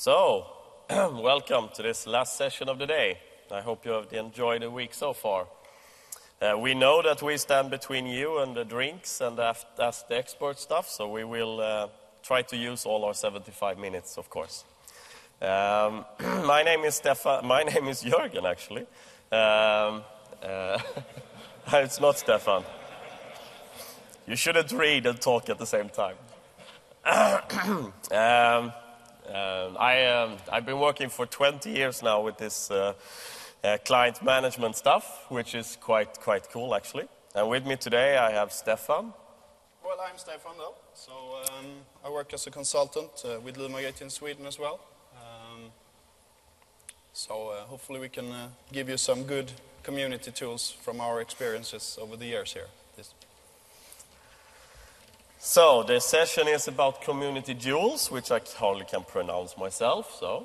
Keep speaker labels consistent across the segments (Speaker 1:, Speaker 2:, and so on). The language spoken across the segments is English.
Speaker 1: So, welcome to this last session of the day. I hope you have enjoyed the week so far. We know that we stand between you and the drinks and the expert stuff, so we will try to use all our 75 minutes, of course. My name is Jörgen, actually. It's not Stefan. You shouldn't read and talk at the same time. I've been working for 20 years now with this client management stuff, which is quite cool, actually. And with me today, I have Stefan.
Speaker 2: Well, I'm Stefan, though. So I work as a consultant with Lumagate in Sweden as well. Hopefully we can give you some good community tools from our experiences over the years here.
Speaker 1: So the session is about community jewels, which I hardly can pronounce myself. So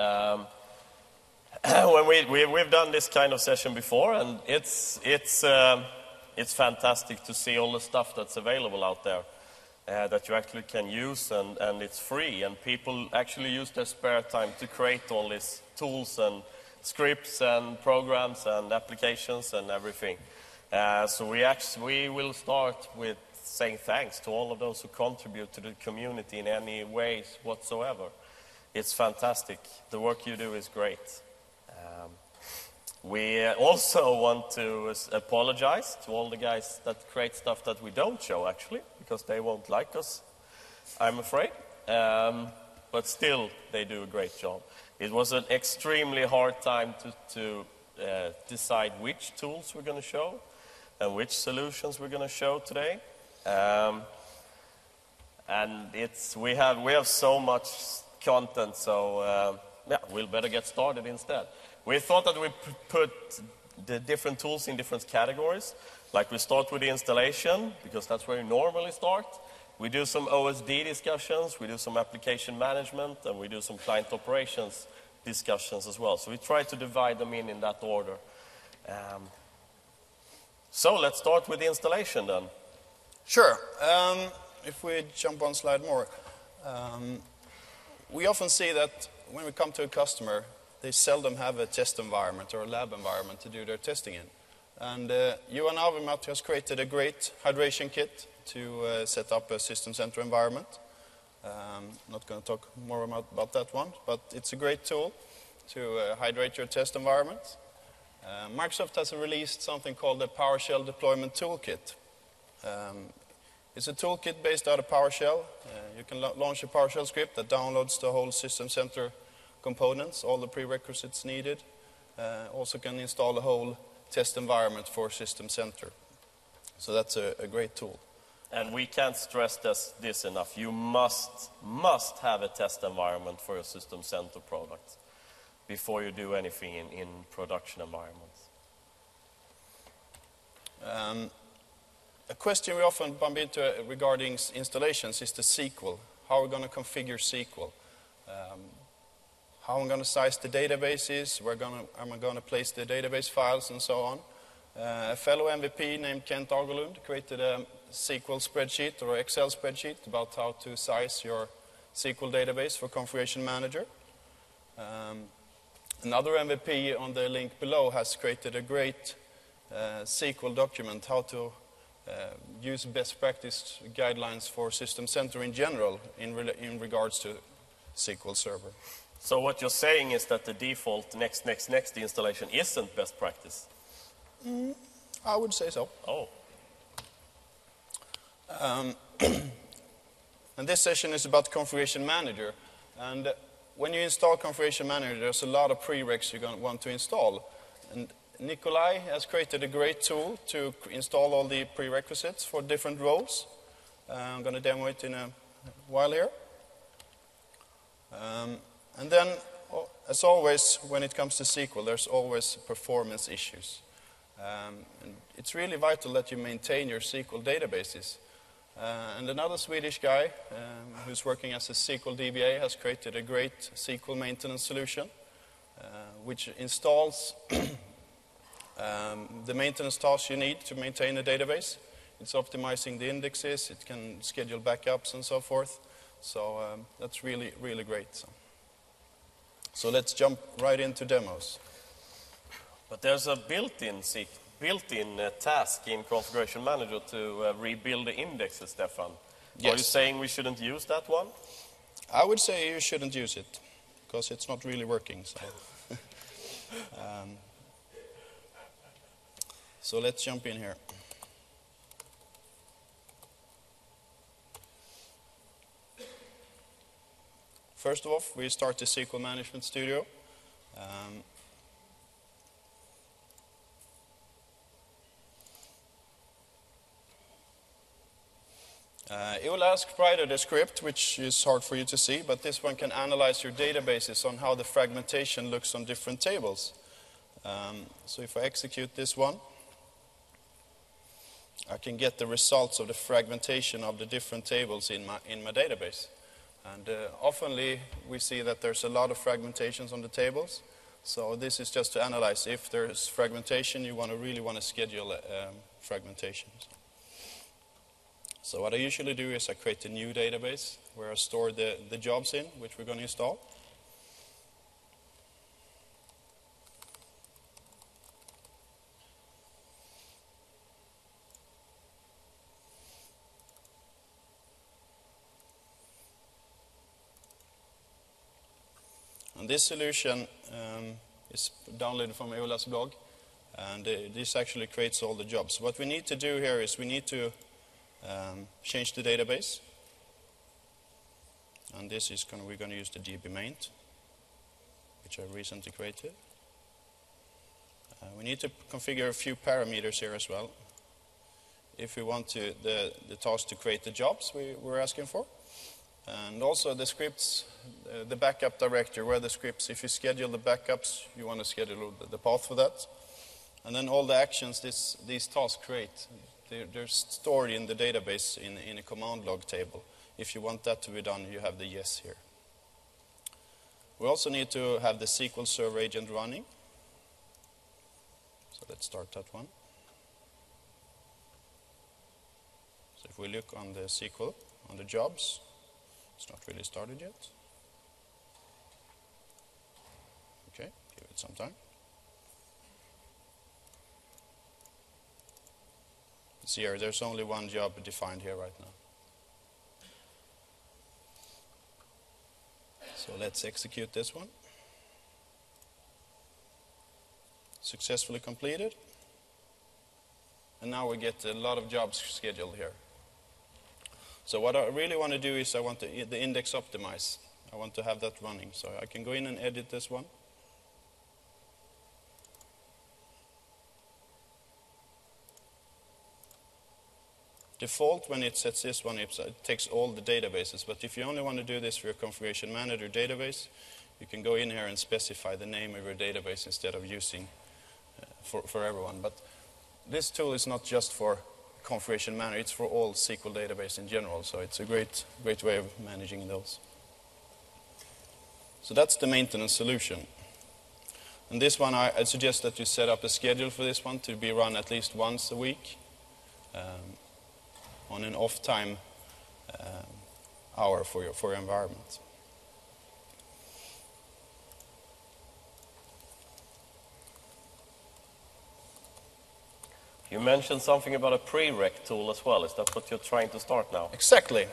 Speaker 1: when we've done this kind of session before, and it's fantastic to see all the stuff that's available out there that you actually can use, and it's free, and people actually use their spare time to create all these tools and scripts and programs and applications and everything. So we will start with saying thanks to all of those who contribute to the community in any ways whatsoever. It's fantastic. The work you do is great. We also want to apologize to all the guys that create stuff that we don't show, actually, because they won't like us, I'm afraid. But still, they do a great job. It was an extremely hard time to decide which tools we're going to show and which solutions we're going to show today. And we have so much content, so we'll better get started instead. We thought that we put the different tools in different categories. Like we start with the installation, because that's where you normally start. We do some OSD discussions, we do some application management, and we do some client operations discussions as well. So we try to divide them in that order. So let's start with the installation then.
Speaker 2: Sure. If we jump on slide more, we often see that when we come to a customer, they seldom have a test environment or a lab environment to do their testing in. And Johan Avermaet has created a great hydration kit to set up a System Center environment. Not going to talk more about that one, but it's a great tool to hydrate your test environment. Microsoft has released something called the PowerShell Deployment Toolkit. It's a toolkit based out of PowerShell. You can launch a PowerShell script that downloads the whole System Center components, all the prerequisites needed. Also can install a whole test environment for System Center. So that's a great tool.
Speaker 1: And we can't stress this enough. You must have a test environment for your System Center product before you do anything in production environments.
Speaker 2: A question we often bump into regarding installations is the SQL. How are we going to configure SQL? How I'm going to size the databases, where am I going to place the database files, and so on. A fellow MVP named Kent Agerlund created a SQL spreadsheet or Excel spreadsheet about how to size your SQL database for Configuration Manager. Another MVP on the link below has created a great SQL document, how to use best practice guidelines for System Center in general in regards to SQL Server.
Speaker 1: So what you're saying is that the default next installation isn't best practice?
Speaker 2: I would say so.
Speaker 1: Oh.
Speaker 2: And this session is about Configuration Manager. And when you install Configuration Manager, there's a lot of prereqs you're going to want to install. And Nikolai has created a great tool to install all the prerequisites for different roles. I'm going to demo it in a while here. And then, as always, when it comes to SQL, there's always performance issues. And it's really vital that you maintain your SQL databases. And another Swedish guy who's working as a SQL DBA has created a great SQL maintenance solution, which installs the maintenance tasks you need to maintain a database. It's optimizing the indexes, it can schedule backups and so forth. So that's really, really great. So. So let's jump right into demos.
Speaker 1: But there's a built-in task in Configuration Manager to rebuild the indexes, Stefan.
Speaker 2: Yes.
Speaker 1: Are you saying we shouldn't use that one?
Speaker 2: I would say you shouldn't use it, because it's not really working. So, so let's jump in here. First of all, we start the SQL Management Studio. It will ask write the script, which is hard for you to see, but this one can analyze your databases on how the fragmentation looks on different tables. So if I execute this one, I can get the results of the fragmentation of the different tables in my database. And oftenly we see that there's a lot of fragmentations on the tables. So this is just to analyze if there's fragmentation, you really want to schedule fragmentations. So what I usually do is I create a new database where I store the jobs in, which we're going to install. And this solution is downloaded from Ola's blog, and this actually creates all the jobs. What we need to do here is we need to change the database, and this is we're going to use the dbmaint, which I recently created. We need to configure a few parameters here as well if we want the task to create the jobs we're asking for. And also the scripts, the backup directory, where the scripts, if you schedule the backups, you want to schedule the path for that. And then all the actions these tasks create, they're stored in the database in a command log table. If you want that to be done, you have the yes here. We also need to have the SQL Server agent running. So let's start that one. So if we look on the SQL, on the jobs, it's not really started yet. Okay, give it some time. See here, there's only one job defined here right now. So let's execute this one. Successfully completed. And now we get a lot of jobs scheduled here. So what I really want to do is I want the index optimize. I want to have that running. So I can go in and edit this one. Default, when it sets this one, it takes all the databases. But if you only want to do this for your Configuration Manager database, you can go in here and specify the name of your database instead of using for everyone. But this tool is not just for Configuration Manager, it's for all SQL database in general. So it's a great way of managing those. So that's the maintenance solution. And this one, I suggest that you set up a schedule for this one to be run at least once a week. On an off time hour for your environment.
Speaker 1: You mentioned something about a prereq tool as well. Is that what you're trying to start now?
Speaker 2: Exactly.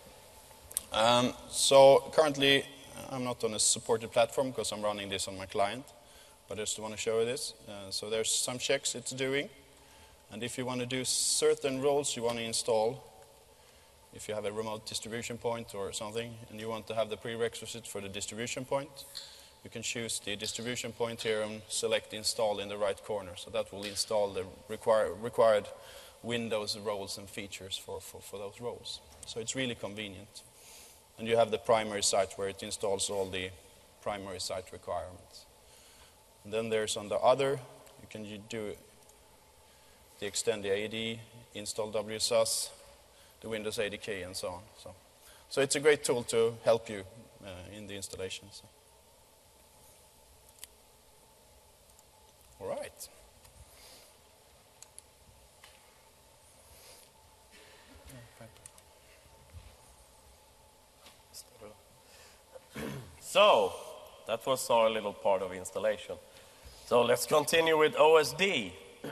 Speaker 2: So currently I'm not on a supported platform because I'm running this on my client, but I just want to show you this. So there's some checks it's doing. And if you want to do certain roles you want to install, if you have a remote distribution point or something, and you want to have the prerequisite for the distribution point, you can choose the distribution point here and select install in the right corner. So that will install the required Windows roles and features for those roles. So it's really convenient. And you have the primary site where it installs all the primary site requirements. And then there's on the other, you can do the extend the AD, install WSUS, the Windows ADK, and so on. So it's a great tool to help you in the installation. So. All right.
Speaker 1: So, that was our little part of installation. So let's continue with OSD.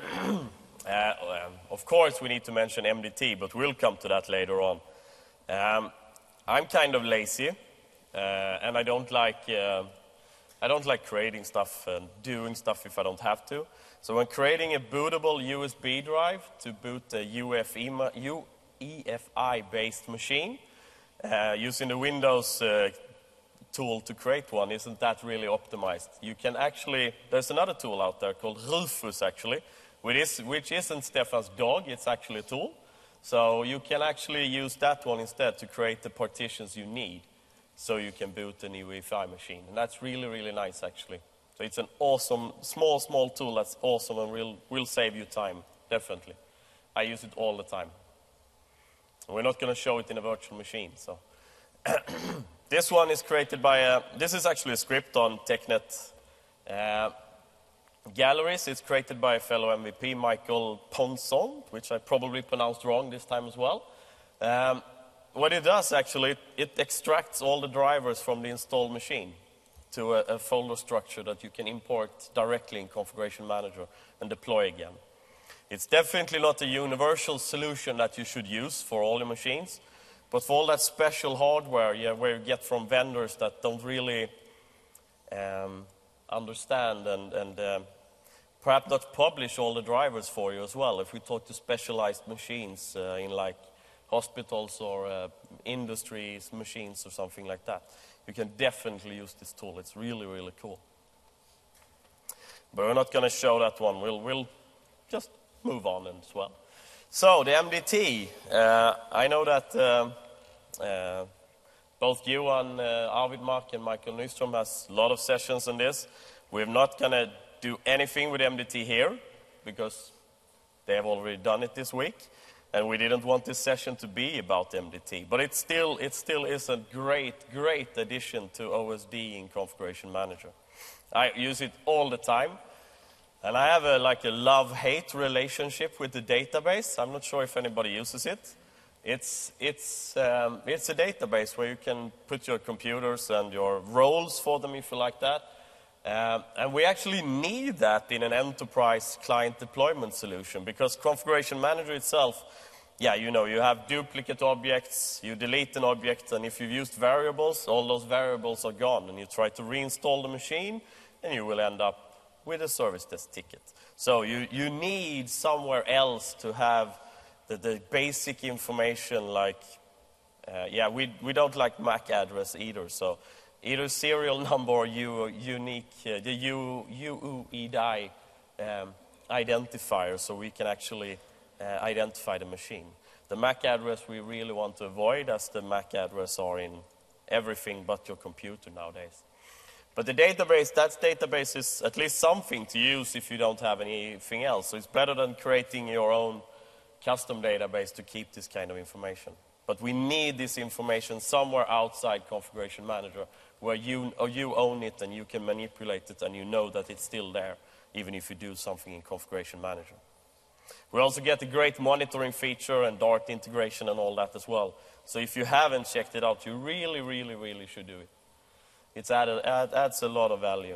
Speaker 1: Of course, we need to mention MDT, but we'll come to that later on. I'm kind of lazy, and I don't like creating stuff and doing stuff if I don't have to. So when creating a bootable USB drive to boot a UEFI-based machine, using the Windows tool to create one isn't that really optimized. You can actually, there's another tool out there called Rufus actually, which isn't Stefan's dog, it's actually a tool. So you can actually use that one instead to create the partitions you need so you can boot an UEFI machine. And that's really, really nice actually. So it's an awesome, small tool that's awesome and will save you time, definitely. I use it all the time. We're not going to show it in a virtual machine. So this one is created by, this is actually a script on TechNet Galleries. It's created by a fellow MVP, Michael Ponson, which I probably pronounced wrong this time as well. What it does actually, it extracts all the drivers from the installed machine to a folder structure that you can import directly in Configuration Manager and deploy again. It's definitely not a universal solution that you should use for all your machines, but for all that special hardware where you get from vendors that don't really understand and perhaps not publish all the drivers for you as well. If we talk to specialized machines in like hospitals or industries machines or something like that, you can definitely use this tool. It's really, really cool. But we're not going to show that one. We'll just move on as well. So the MDT, I know that both you and Arvid Mark and Michael Nyström has a lot of sessions on this. We're not going to do anything with MDT here because they have already done it this week. And we didn't want this session to be about MDT. But it still is a great addition to OSD in Configuration Manager. I use it all the time. And I have a love-hate relationship with the database. I'm not sure if anybody uses it. It's a database where you can put your computers and your roles for them if you like that. And we actually need that in an enterprise client deployment solution because Configuration Manager itself, you have duplicate objects, you delete an object, and if you've used variables, all those variables are gone, and you try to reinstall the machine, and you will end up with a service desk ticket. So you need somewhere else to have the basic information like, we don't like MAC address either, so either serial number or unique, the UUID identifier, so we can actually identify the machine. The MAC address we really want to avoid, as the MAC address are in everything but your computer nowadays. But the database, that database is at least something to use if you don't have anything else. So it's better than creating your own custom database to keep this kind of information. But we need this information somewhere outside Configuration Manager where you own it and you can manipulate it and you know that it's still there, even if you do something in Configuration Manager. We also get a great monitoring feature and Dart integration and all that as well. So if you haven't checked it out, you really, really, really should do it. It adds a lot of value.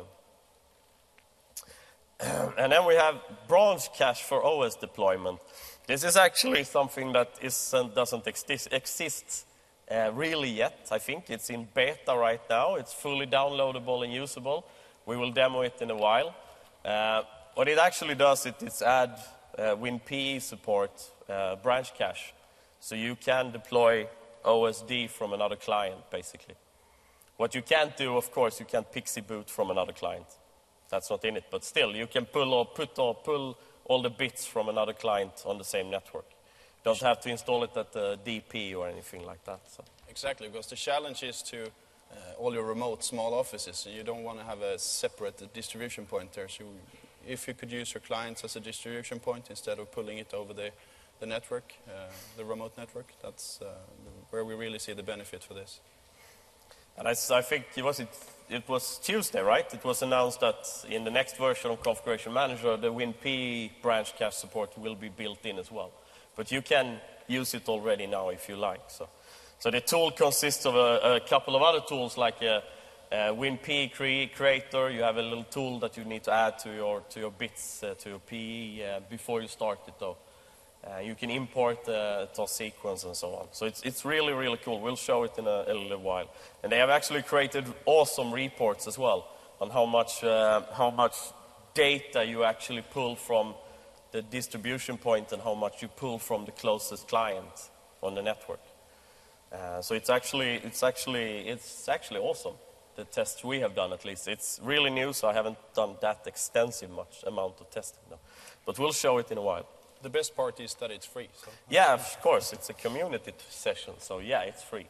Speaker 1: And then we have branch cache for OS deployment. This is actually something that doesn't exist really yet, I think. It's in beta right now. It's fully downloadable and usable. We will demo it in a while. What it actually does, it's add WinPE support branch cache. So you can deploy OSD from another client, basically. What you can't do, of course, you can't PXE boot from another client. That's not in it, but still, you can pull all the bits from another client on the same network. You don't have to install it at the DP or anything like that. So.
Speaker 2: Exactly, because the challenge is to all your remote small offices, and you don't want to have a separate distribution point there. So if you could use your clients as a distribution point instead of pulling it over the network, the remote network, that's where we really see the benefit for this.
Speaker 1: And I think it was Tuesday, right? It was announced that in the next version of Configuration Manager, the WinPE branch cache support will be built in as well. But you can use it already now if you like. So the tool consists of a couple of other tools like WinPE Creator, you have a little tool that you need to add to your bits, to your PE before you start it though. You can import the TOS sequence and so on. So it's really, really cool. We'll show it in a little while. And they have actually created awesome reports as well on how much data you actually pull from the distribution point and how much you pull from the closest client on the network. So it's actually awesome. The tests we have done, at least. It's really new, so I haven't done that extensive amount of testing now. But we'll show it in a while.
Speaker 2: The best part is that it's free. So.
Speaker 1: Yeah, of course. It's a community session, so yeah, it's free.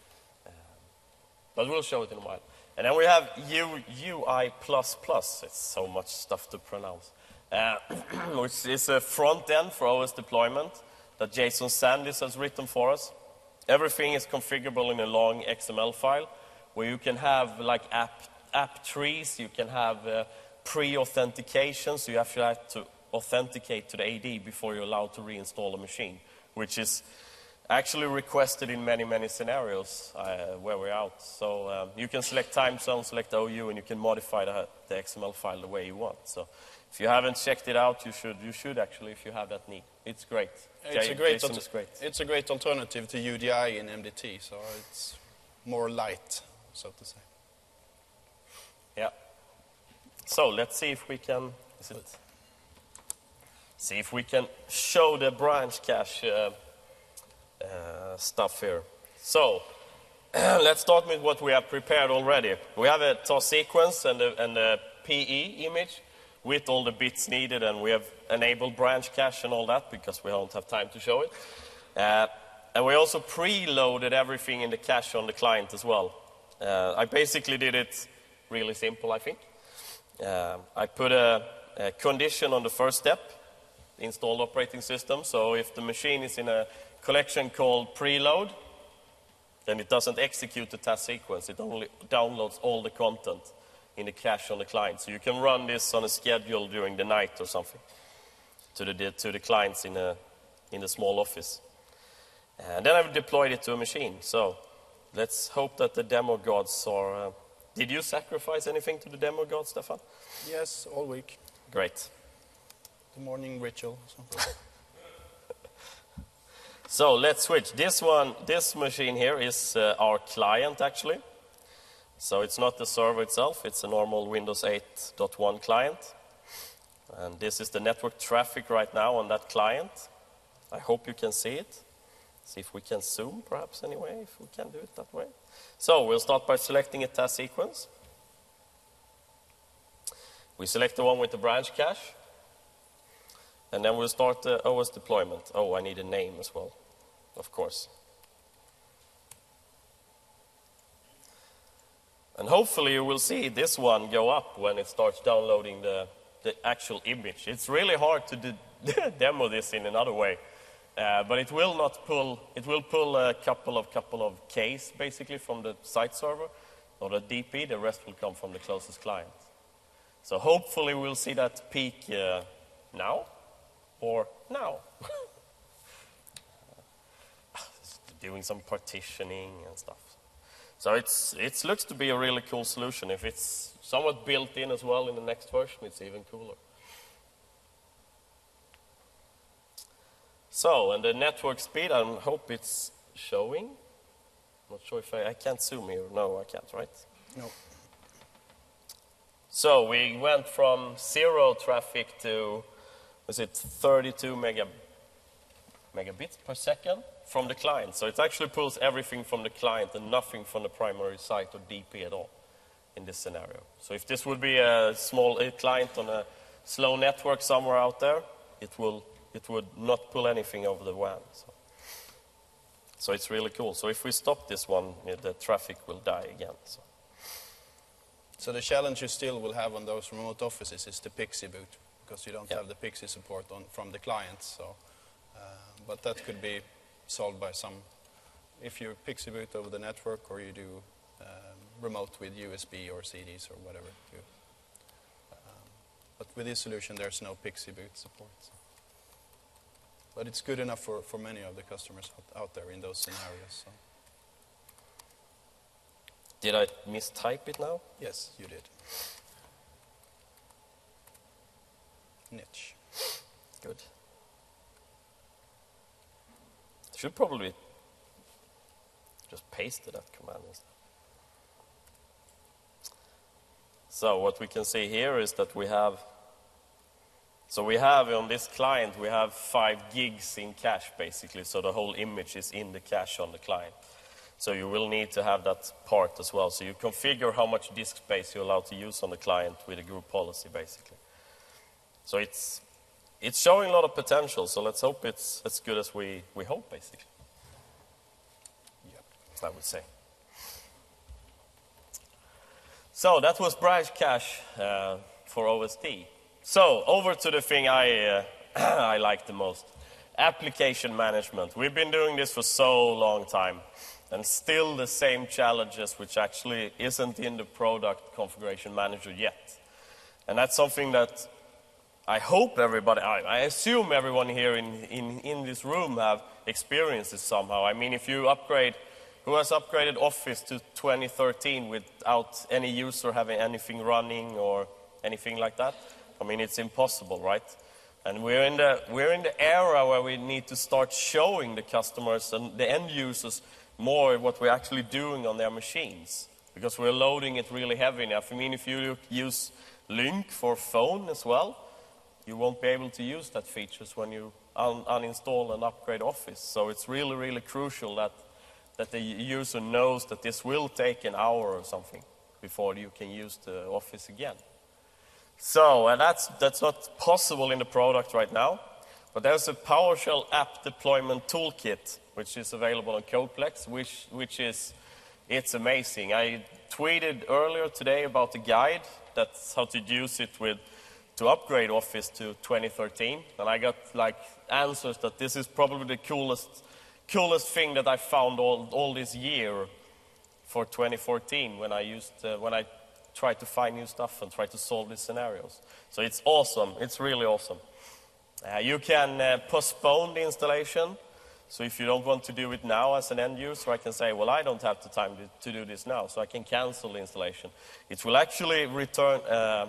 Speaker 1: But we'll show it in a while. And then we have UI++. It's so much stuff to pronounce. Which is a front end for OS deployment that Jason Sandys has written for us. Everything is configurable in a long XML file where you can have like app trees, you can have pre-authentication, so you actually have to authenticate to the AD before you're allowed to reinstall a machine, which is actually requested in many, many scenarios where we're out. So you can select time zone, select OU, and you can modify the XML file the way you want. So if you haven't checked it out, you should actually, if you have that need. It's great.
Speaker 2: It's a great alternative to UDI in MDT, so it's more light, so to say.
Speaker 1: Yeah. So let's see if we can. See if we can show the branch cache stuff here. So let's start with what we have prepared already. We have a TOS sequence and a PE image with all the bits needed, and we have enabled branch cache and all that because we don't have time to show it. And we also preloaded everything in the cache on the client as well. I basically did it really simple, I think. I put a condition on the first step, installed operating system. So if the machine is in a collection called preload, then it doesn't execute the task sequence. It only downloads all the content in the cache on the client. So you can run this on a schedule during the night or something to the clients in the small office. And then I've deployed it to a machine. So let's hope that the demo gods are... did you sacrifice anything to the demo gods, Stefan?
Speaker 2: Yes, all week.
Speaker 1: Great.
Speaker 2: The morning ritual.
Speaker 1: So let's switch. This machine here is our client actually. So it's not the server itself, it's a normal Windows 8.1 client. And this is the network traffic right now on that client. I hope you can see it. See if we can zoom perhaps anyway, if we can do it that way. So we'll start by selecting a task sequence. We select the one with the branch cache. And then we'll start the OS deployment. Oh, I need a name as well, of course. And hopefully you will see this one go up when it starts downloading the actual image. It's really hard to demo this in another way. But it will not pull, it will pull a couple of Ks basically from the site server or the DP. The rest will come from the closest client. So hopefully we'll see that peak now. Or now. Doing some partitioning and stuff. So it looks to be a really cool solution. If it's somewhat built in as well in the next version, it's even cooler. So, and the network speed, I hope it's showing. Not sure if I can't zoom here. No, I can't, right?
Speaker 2: No.
Speaker 1: So we went from 0 traffic to... is it 32 megabits per second from the client. So it actually pulls everything from the client and nothing from the primary site or DP at all in this scenario. So if this would be a small client on a slow network somewhere out there, it would not pull anything over the WAN. So it's really cool. So if we stop this one, the traffic will die again. So
Speaker 2: the challenge you still will have on those remote offices is the PXE boot, because you don't have the PXE support from the clients. So, but that could be solved by if you PXE boot over the network, or you do remote with USB or CDs or whatever. But with this solution, there's no PXE boot support. So. But it's good enough for many of the customers out there in those scenarios. So.
Speaker 1: Did I mistype it now?
Speaker 2: Yes, you did. Niche.
Speaker 1: Good. Should probably just paste that command instead. So what we can see here is that we have on this client, we have 5 gigs in cache basically, so the whole image is in the cache on the client. So you will need to have that part as well. So you configure how much disk space you're allowed to use on the client with a group policy basically. So it's showing a lot of potential, so let's hope it's as good as we hope basically.
Speaker 2: Yep.
Speaker 1: I would say. So that was Branch Cache for OSD. So over to the thing I like the most, application management. We've been doing this for so long time, and still the same challenges, which actually isn't in the product configuration manager yet. And that's something that I hope everybody, I assume everyone here in this room have experienced this somehow. I mean, if you upgrade, who has upgraded Office to 2013 without any user having anything running or anything like that? I mean, it's impossible, right? And we're in the era where we need to start showing the customers and the end users more what we're actually doing on their machines, because we're loading it really heavy enough. I mean, if you use Lync for phone as well, you won't be able to use that features when you uninstall and upgrade Office. So it's really, really crucial that the user knows that this will take an hour or something before you can use the Office again. So, and that's not possible in the product right now, but there's a PowerShell app deployment toolkit, which is available on Codeplex, which is, it's amazing. I tweeted earlier today about the guide, that's how to use it to upgrade Office to 2013, and I got like answers that this is probably the coolest thing that I found all this year for 2014 when I tried to find new stuff and try to solve these scenarios. So it's awesome. It's really awesome. You can postpone the installation. So if you don't want to do it now as an end user, I can say, well, I don't have the time to do this now, so I can cancel the installation. It will actually return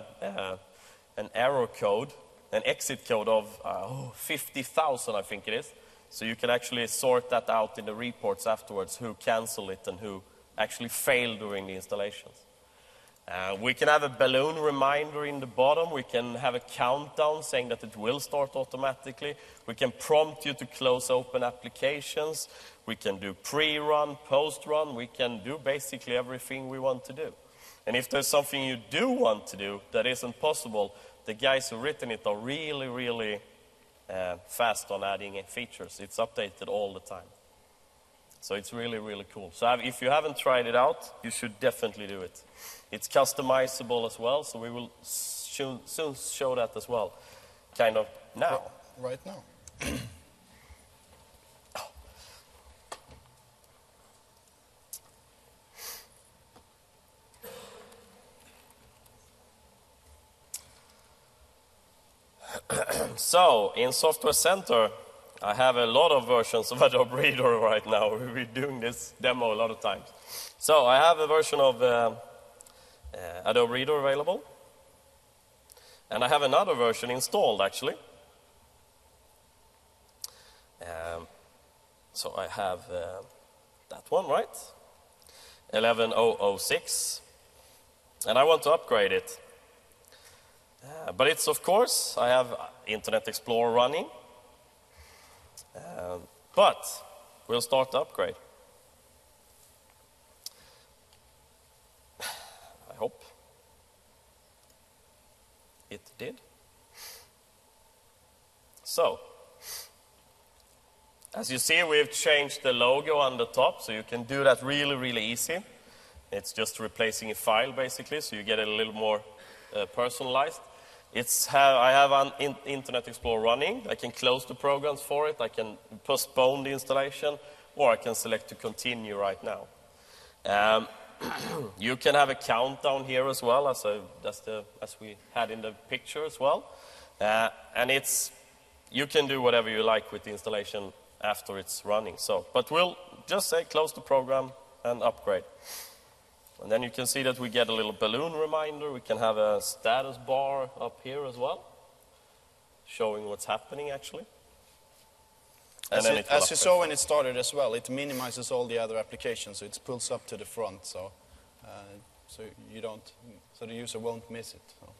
Speaker 1: an error code, an exit code of 50,000, I think it is. So you can actually sort that out in the reports afterwards, who canceled it and who actually failed during the installations. We can have a balloon reminder in the bottom. We can have a countdown saying that it will start automatically. We can prompt you to close open applications. We can do pre-run, post-run. We can do basically everything we want to do. And if there's something you do want to do that isn't possible, the guys who've written it are really, really fast on adding features. It's updated all the time. So it's really, really cool. So if you haven't tried it out, you should definitely do it. It's customizable as well, so we will soon show that as well, kind of now.
Speaker 2: Right now.
Speaker 1: So, in Software Center, I have a lot of versions of Adobe Reader right now. We've been doing this demo a lot of times. So, I have a version of Adobe Reader available. And I have another version installed, actually. So, I have that one, right? 11.006. And I want to upgrade it. But it's, of course, I have Internet Explorer running. But we'll start the upgrade. I hope it did. So, as you see, we've changed the logo on the top, so you can do that really, really easy. It's just replacing a file, basically, so you get it a little more personalized. I have an Internet Explorer running. I can close the programs for it. I can postpone the installation, or I can select to continue right now. You can have a countdown here as well, as we had in the picture as well. And you can do whatever you like with the installation after it's running. But we'll just say close the program and upgrade. And then you can see that we get a little balloon reminder. We can have a status bar up here as well, showing what's happening actually.
Speaker 2: As you saw when it started as well, it minimizes all the other applications, so it pulls up to the front, so the user won't miss it. So.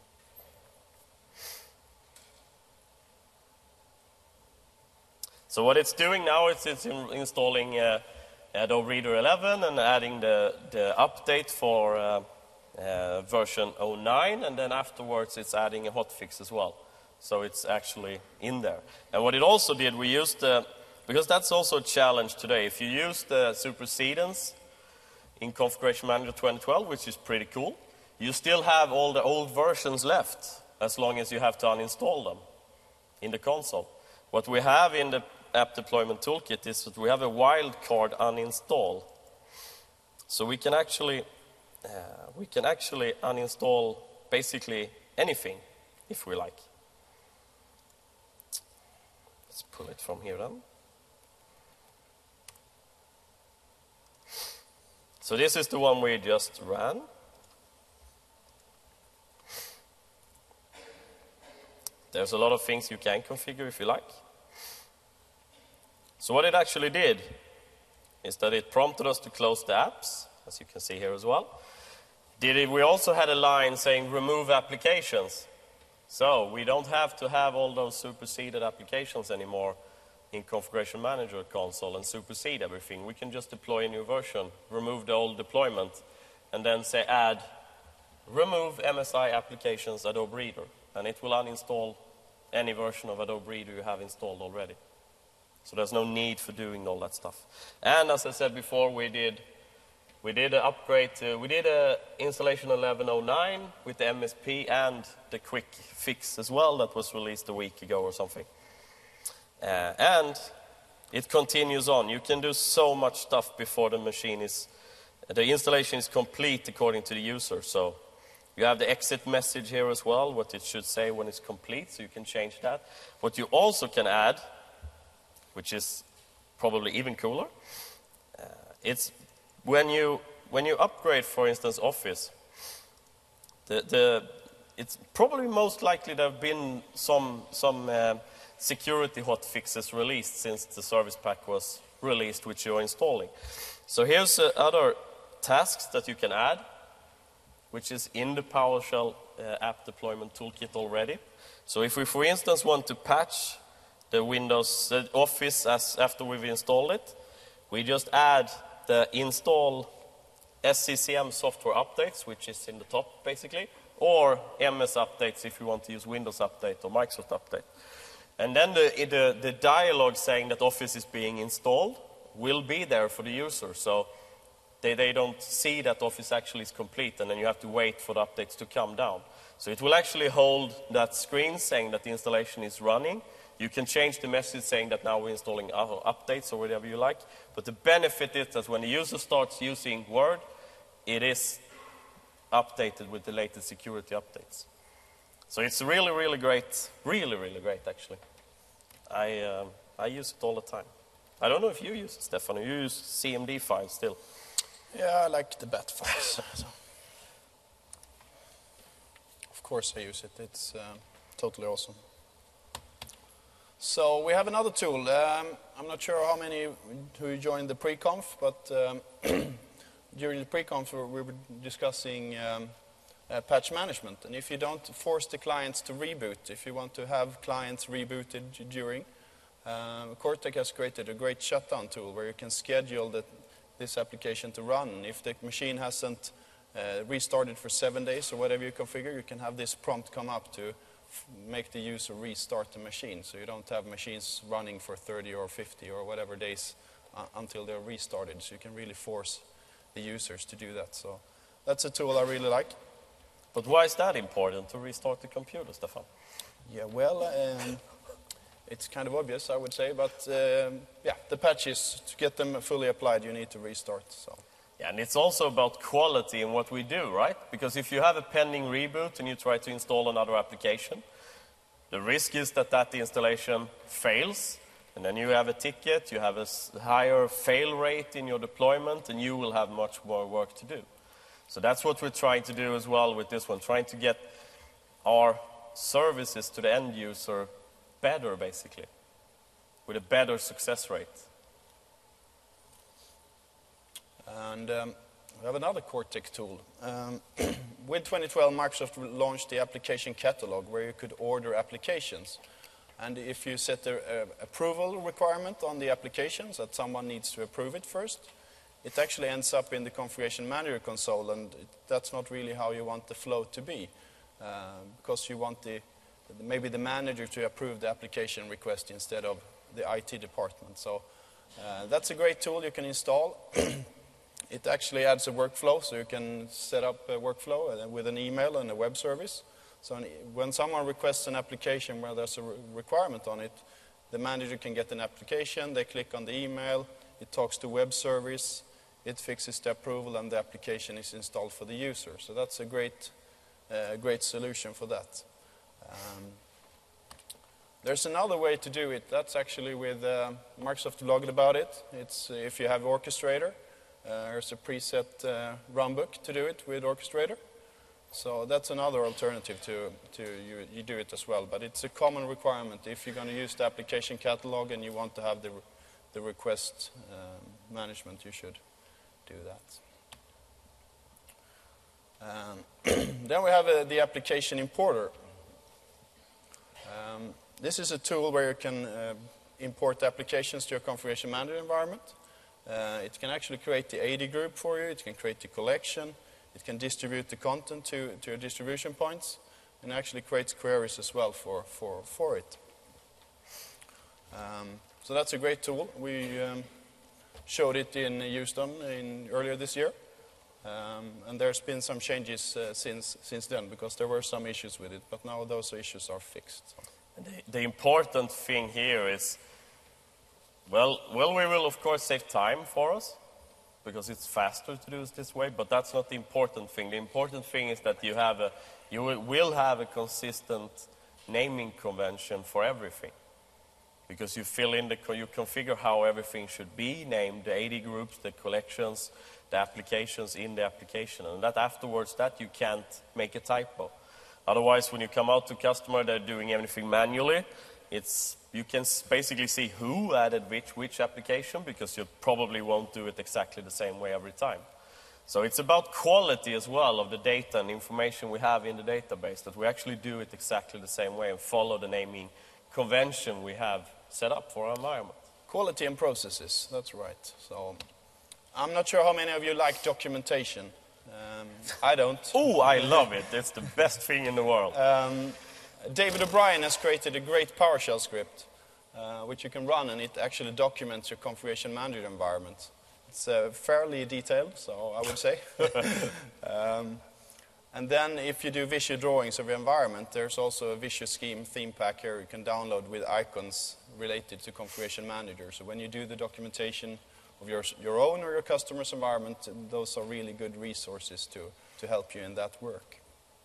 Speaker 1: So what it's doing now is it's installing Adobe Reader 11 and adding the update for version 09, and then afterwards it's adding a hotfix as well. So it's actually in there. And what it also did, we used because that's also a challenge today. If you use the supersedence in Configuration Manager 2012, which is pretty cool, you still have all the old versions left as long as you have to uninstall them in the console. What we have in the App Deployment Toolkit is that we have a wildcard uninstall. So we can actually uninstall basically anything if we like. Let's pull it from here then. So this is the one we just ran. There's a lot of things you can configure if you like. So what it actually did is that it prompted us to close the apps, as you can see here as well. We also had a line saying remove applications. So we don't have to have all those superseded applications anymore in Configuration Manager console and supersede everything. We can just deploy a new version, remove the old deployment, and then say add remove MSI applications Adobe Reader, and it will uninstall any version of Adobe Reader you have installed already. So there's no need for doing all that stuff. And as I said before, we did an upgrade we did a installation 1109 with the MSP and the quick fix as well that was released a week ago or something. And it continues on. You can do so much stuff before the installation is complete according to the user. So you have the exit message here as well, what it should say when it's complete, so you can change that. What you also can add, which is probably even cooler, it's when you upgrade, for instance, Office, it's probably most likely there have been some security hotfixes released since the service pack was released, which you're installing. So here's other tasks that you can add, which is in the PowerShell App Deployment Toolkit already. So if we, for instance, want to patch the Windows Office after we've installed it, we just add the install SCCM software updates, which is in the top basically, or MS updates if you want to use Windows Update or Microsoft Update. And then the dialog saying that Office is being installed will be there for the user. So they don't see that Office actually is complete, and then you have to wait for the updates to come down. So it will actually hold that screen saying that the installation is running. You can change the message saying that now we're installing updates or whatever you like. But the benefit is that when the user starts using Word, it is updated with the latest security updates. So it's really, really great. Really, really great, actually. I use it all the time. I don't know if you use it, Stefan. You use CMD files still.
Speaker 2: Yeah, I like the bat files. Of course I use it. It's totally awesome. So we have another tool. I'm not sure how many who joined the pre-conf, but during the pre-conf we were discussing patch management. And if you don't force the clients to reboot, if you want to have clients rebooted during, Cortec has created a great shutdown tool where you can schedule this application to run. If the machine hasn't restarted for 7 days or whatever you configure, you can have this prompt come up to make the user restart the machine. So you don't have machines running for 30 or 50 or whatever days until they're restarted. So you can really force the users to do that. So that's a tool I really like.
Speaker 1: But why is that important to restart the computer, Stefan?
Speaker 2: Yeah, well, it's kind of obvious, I would say. But yeah, the patches, to get them fully applied, you need to restart. So.
Speaker 1: Yeah, and it's also about quality in what we do, right? Because if you have a pending reboot and you try to install another application, the risk is that that installation fails, and then you have a ticket, you have a higher fail rate in your deployment, and you will have much more work to do. So that's what we're trying to do as well with this one, trying to get our services to the end user better, basically, with a better success rate.
Speaker 2: And we have another Cortex tool. With 2012, Microsoft launched the application catalog where you could order applications. And if you set the approval requirement on the applications, that someone needs to approve it first, it actually ends up in the Configuration Manager console, and that's not really how you want the flow to be, because you want maybe the manager to approve the application request instead of the IT department. So that's a great tool you can install. It actually adds a workflow, so you can set up a workflow with an email and a web service. So when someone requests an application where there's a requirement on it, the manager can get an application, they click on the email, it talks to web service, it fixes the approval, and the application is installed for the user. So that's a great solution for that. There's another way to do it. That's actually with Microsoft blogged about it. It's if you have Orchestrator. There's a preset runbook to do it with Orchestrator. So that's another alternative to you do it as well. But it's a common requirement. If you're going to use the application catalog and you want to have the request management, you should do that. Then we have the application importer. This is a tool where you can import applications to your Configuration Manager environment. It can actually create the AD group for you. It can create the collection. It can distribute the content to your distribution points, and actually creates queries as well for it. So that's a great tool. We showed it in Houston earlier this year, and there's been some changes since then, because there were some issues with it, but now those issues are fixed.
Speaker 1: The important thing here is, well, we will of course save time for us, because it's faster to do it this way, but that's not the important thing. The important thing is that you will have a consistent naming convention for everything, because you you configure how everything should be named, the AD groups, the collections, the applications in the application, and that afterwards that you can't make a typo. Otherwise, when you come out to customer, they're doing everything manually. You can basically see who added which application, because you probably won't do it exactly the same way every time. So it's about quality as well of the data and information we have in the database, that we actually do it exactly the same way and follow the naming convention we have set up for our environment.
Speaker 2: Quality and processes, that's right. So I'm not sure how many of you like documentation. I don't.
Speaker 1: Oh, I love it. It's the best thing in the world.
Speaker 2: David O'Brien has created a great PowerShell script, which you can run, and it actually documents your Configuration Manager environment. It's fairly detailed, so I would say. And then if you do visual drawings of your environment, there's also a visual scheme theme pack here you can download with icons related to Configuration Manager. So when you do the documentation of your own or your customer's environment, those are really good resources to help you in that work.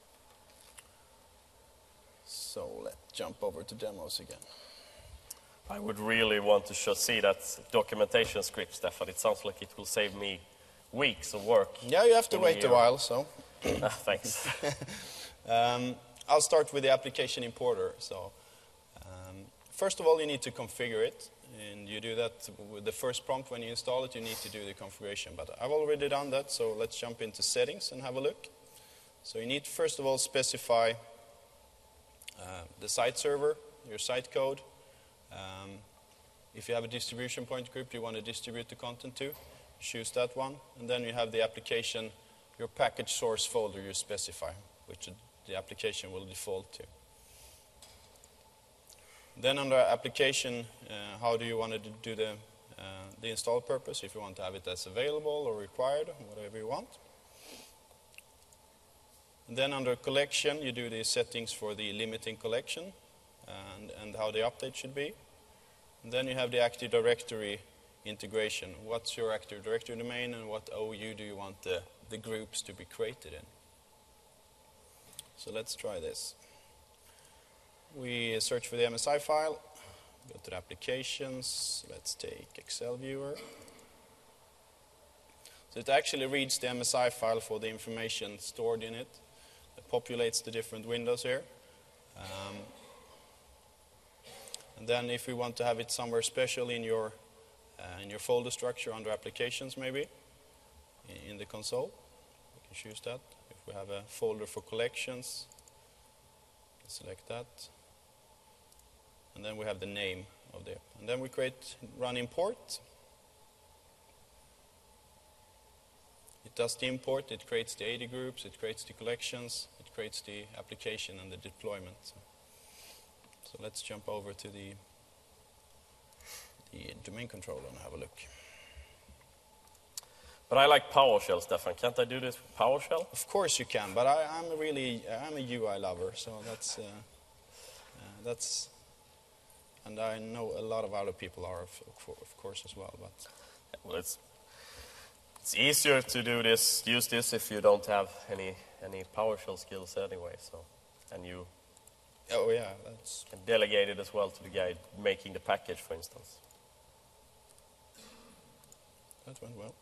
Speaker 2: So let's jump over to demos again.
Speaker 1: I would really want to see that documentation script, Stefan. It sounds like it will save me weeks of work.
Speaker 2: Yeah, you have to wait a while, so.
Speaker 1: Thanks.
Speaker 2: I'll start with the application importer. So, first of all, you need to configure it. And you do that with the first prompt when you install it. You need to do the configuration. But I've already done that, so let's jump into settings and have a look. So you need to first of all specify the site server, your site code. If you have a distribution point group you want to distribute the content to, choose that one. And then you have the application, your package source folder you specify, which the application will default to. Then under application, how do you want to do the install purpose, if you want to have it as available or required, whatever you want. And then under collection, you do the settings for the limiting collection and how the update should be. And then you have the Active Directory integration. What's your Active Directory domain and what OU do you want the groups to be created in? So let's try this. We search for the MSI file, go to the applications, let's take Excel Viewer. So So it actually reads the MSI file for the information stored in it. It populates the different windows here. And then if we want to have it somewhere special in your folder structure under applications maybe, in the console, we can choose that. If we have a folder for collections, select that. And then we have the name of the, and then we run import. It does the import, it creates the AD groups, it creates the collections, it creates the application and the deployment. So let's jump over to the domain controller and have a look.
Speaker 1: But I like PowerShell, Stefan. Can't I do this with PowerShell?
Speaker 2: Of course you can, but I'm a UI lover, so that's, and I know a lot of other people are, of course, as well. But
Speaker 1: well, it's easier to use this if you don't have any PowerShell skills anyway. So, and you can delegate it as well to the guy making the package, for instance.
Speaker 2: That went well.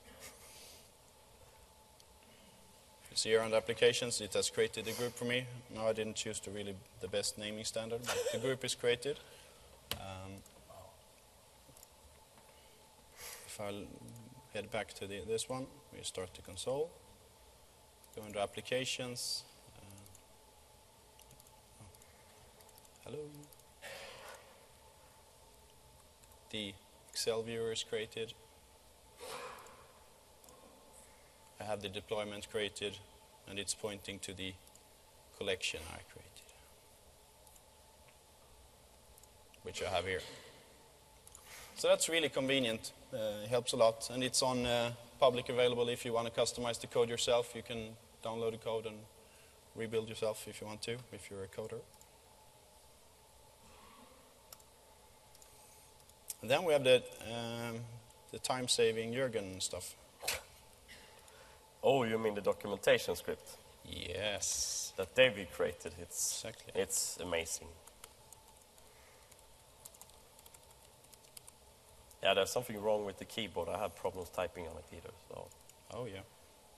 Speaker 2: You see here on the applications, it has created a group for me. Now I didn't choose the best naming standard, but the group is created. If I'll head back to this one, we start the console, go into applications. Hello. The Excel viewer is created. I have the deployment created, and it's pointing to the collection I created, which I have here. So that's really convenient. It helps a lot, and it's on public available. If you want to customize the code yourself, you can download the code and rebuild yourself if you want to, if you're a coder. And then we have the time-saving Jürgen stuff.
Speaker 1: Oh, you mean the documentation script?
Speaker 2: Yes.
Speaker 1: That David created.
Speaker 2: Exactly.
Speaker 1: It's amazing. Yeah, there's something wrong with the keyboard. I had problems typing on it either. So.
Speaker 2: Oh, yeah.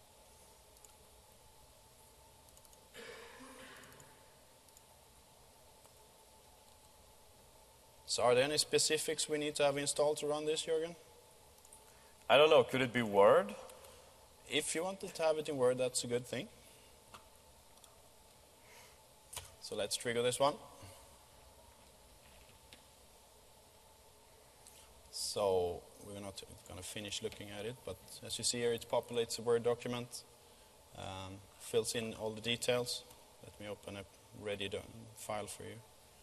Speaker 2: So are there any specifics we need to have installed to run this, Jürgen?
Speaker 1: I don't know. Could it be Word?
Speaker 2: If you wanted to have it in Word, that's a good thing. So let's trigger this one. So we're not going to finish looking at it, but as you see here, it populates a Word document, fills in all the details. Let me open a ready file for you.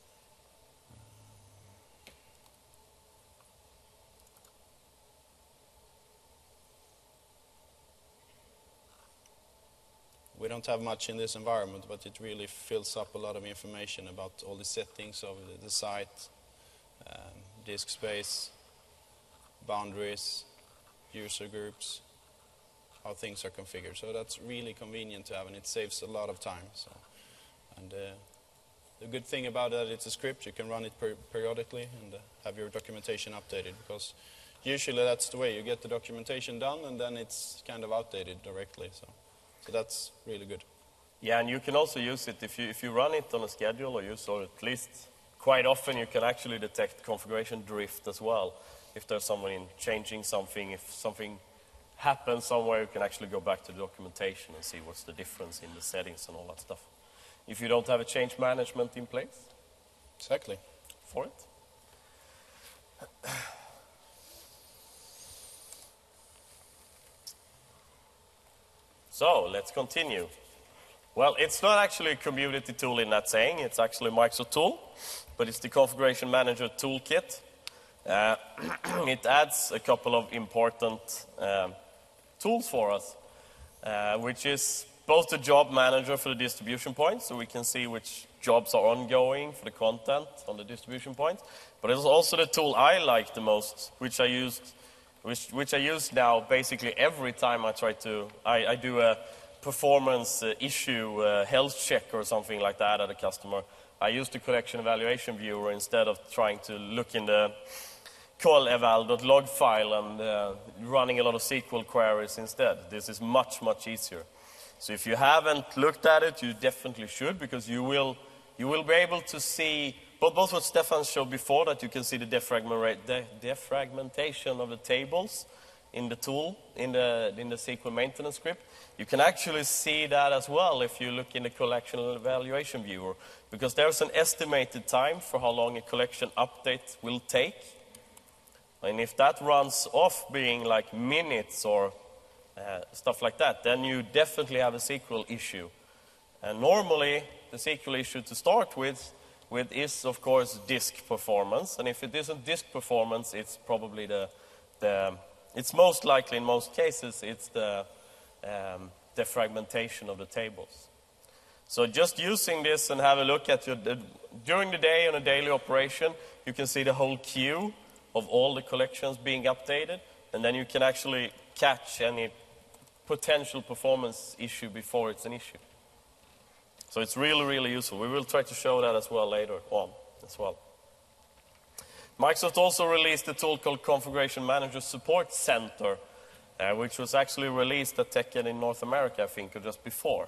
Speaker 2: We don't have much in this environment, but it really fills up a lot of information about all the settings of the site, disk space, boundaries, user groups, how things are configured. So that's really convenient to have, and it saves a lot of time. So, and the good thing about that, it's a script. You can run it periodically and have your documentation updated, because usually that's the way. You get the documentation done, and then it's kind of outdated directly. So that's really good.
Speaker 1: Yeah, and you can also use it if you run it on a schedule, or at least quite often you can actually detect configuration drift as well. If there's someone changing something, if something happens somewhere, you can actually go back to the documentation and see what's the difference in the settings and all that stuff. If you don't have a change management in place.
Speaker 2: Exactly.
Speaker 1: For it. So, let's continue. Well, it's not actually a community tool in that saying, it's actually a Microsoft tool, but it's the Configuration Manager Toolkit. It adds a couple of important tools for us, which is both the job manager for the distribution points, so we can see which jobs are ongoing for the content on the distribution points, but it's also the tool I like the most, which I use now basically every time I do a performance issue, health check or something like that at a customer. I use the collection evaluation viewer instead of trying to look in call eval.log file and running a lot of SQL queries instead. This is much, much easier. So if you haven't looked at it, you definitely should, because you will be able to see both what Stefan showed before, that you can see the defragmentation of the tables in the tool, in the SQL maintenance script. You can actually see that as well if you look in the collection evaluation viewer, because there's an estimated time for how long a collection update will take. And if that runs off being like minutes or stuff like that, then you definitely have a SQL issue. And normally, the SQL issue to start with is, of course, disk performance. And if it isn't disk performance, it's probably it's most likely, in most cases, it's the fragmentation of the tables. So just using this and have a look at during the day on a daily operation, you can see the whole queue of all the collections being updated, and then you can actually catch any potential performance issue before it's an issue. So it's really, really useful. We will try to show that as well later on as well. Microsoft also released a tool called Configuration Manager Support Center, which was actually released at TechEd in North America, I think, or just before.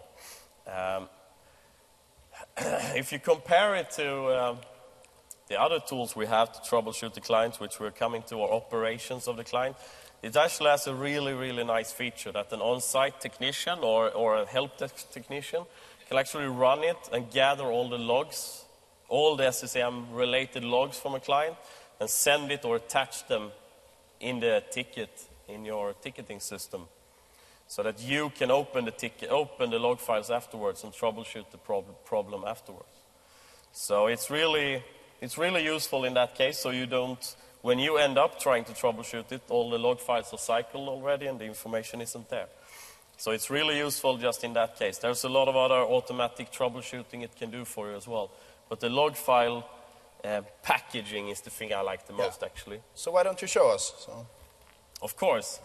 Speaker 1: If you compare it to the other tools we have to troubleshoot the clients, which we're coming to, our operations of the client, it actually has a really, really nice feature that an on-site technician or a help desk technician can actually run it and gather all the logs, all the SCCM-related logs from a client, and send it or attach them in the ticket, in your ticketing system, so that you can open the log files afterwards and troubleshoot the problem afterwards. So it's really useful in that case, so you don't, when you end up trying to troubleshoot it, all the log files are cycled already and the information isn't there. So it's really useful just in that case. There's a lot of other automatic troubleshooting it can do for you as well. But the log file packaging is the thing I like the most, actually.
Speaker 2: So why don't you show us?
Speaker 1: Of course.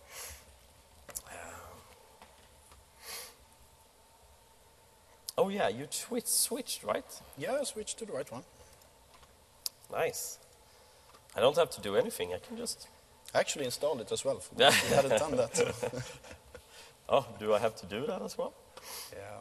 Speaker 1: Oh yeah, you switched, right?
Speaker 2: Yeah, I switched to the right one.
Speaker 1: Nice. I don't have to do anything. I can just...
Speaker 2: I actually installed it as well. You hadn't done that. So.
Speaker 1: Oh, do I have to do that as well?
Speaker 2: Yeah.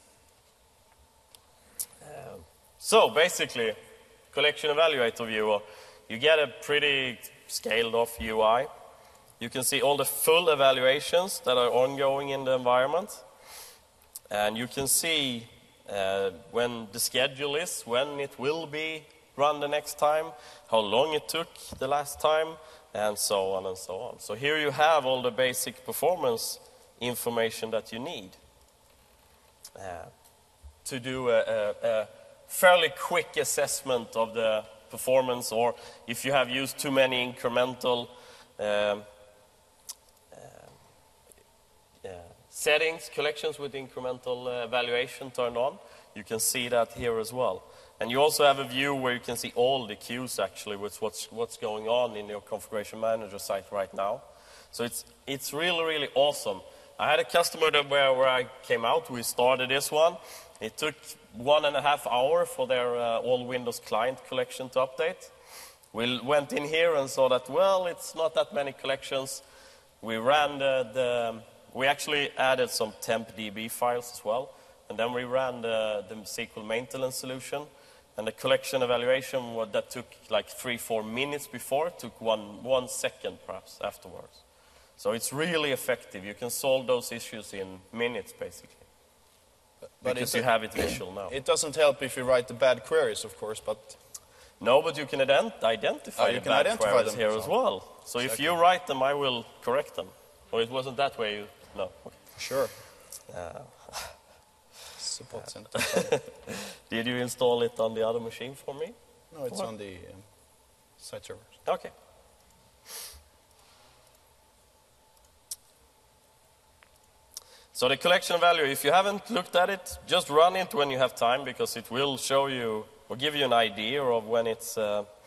Speaker 1: So basically, Collection Evaluator Viewer, you get a pretty scaled off UI. You can see all the full evaluations that are ongoing in the environment. And you can see when the schedule is, when it will be run the next time, how long it took the last time, and so on and so on. So here you have all the basic performance information that you need to do a fairly quick assessment of the performance, or if you have used too many incremental settings, collections with incremental evaluation turned on, you can see that here as well. And you also have a view where you can see all the queues actually with what's going on in your Configuration Manager site right now. So it's really, really awesome. I had a customer where I came out, we started this one. It took 1.5 hours for their all Windows client collection to update. We went in here and saw that, well, it's not that many collections. We ran we actually added some temp DB files as well. And then we ran the SQL maintenance solution. And the collection evaluation that took like 3-4 minutes before took one second perhaps afterwards. So it's really effective. You can solve those issues in minutes basically. But because you have it visual now.
Speaker 2: It doesn't help if you write the bad queries, of course, but...
Speaker 1: No, but you can identify the bad queries here as well. So if you write them, I will correct them. Or it wasn't that way? No. Okay.
Speaker 2: Sure. Support center.
Speaker 1: Did you install it on the other machine for me?
Speaker 2: No, it's on the site servers.
Speaker 1: Okay. So the collection value, if you haven't looked at it, just run it when you have time, because it will show you or give you an idea of when it's...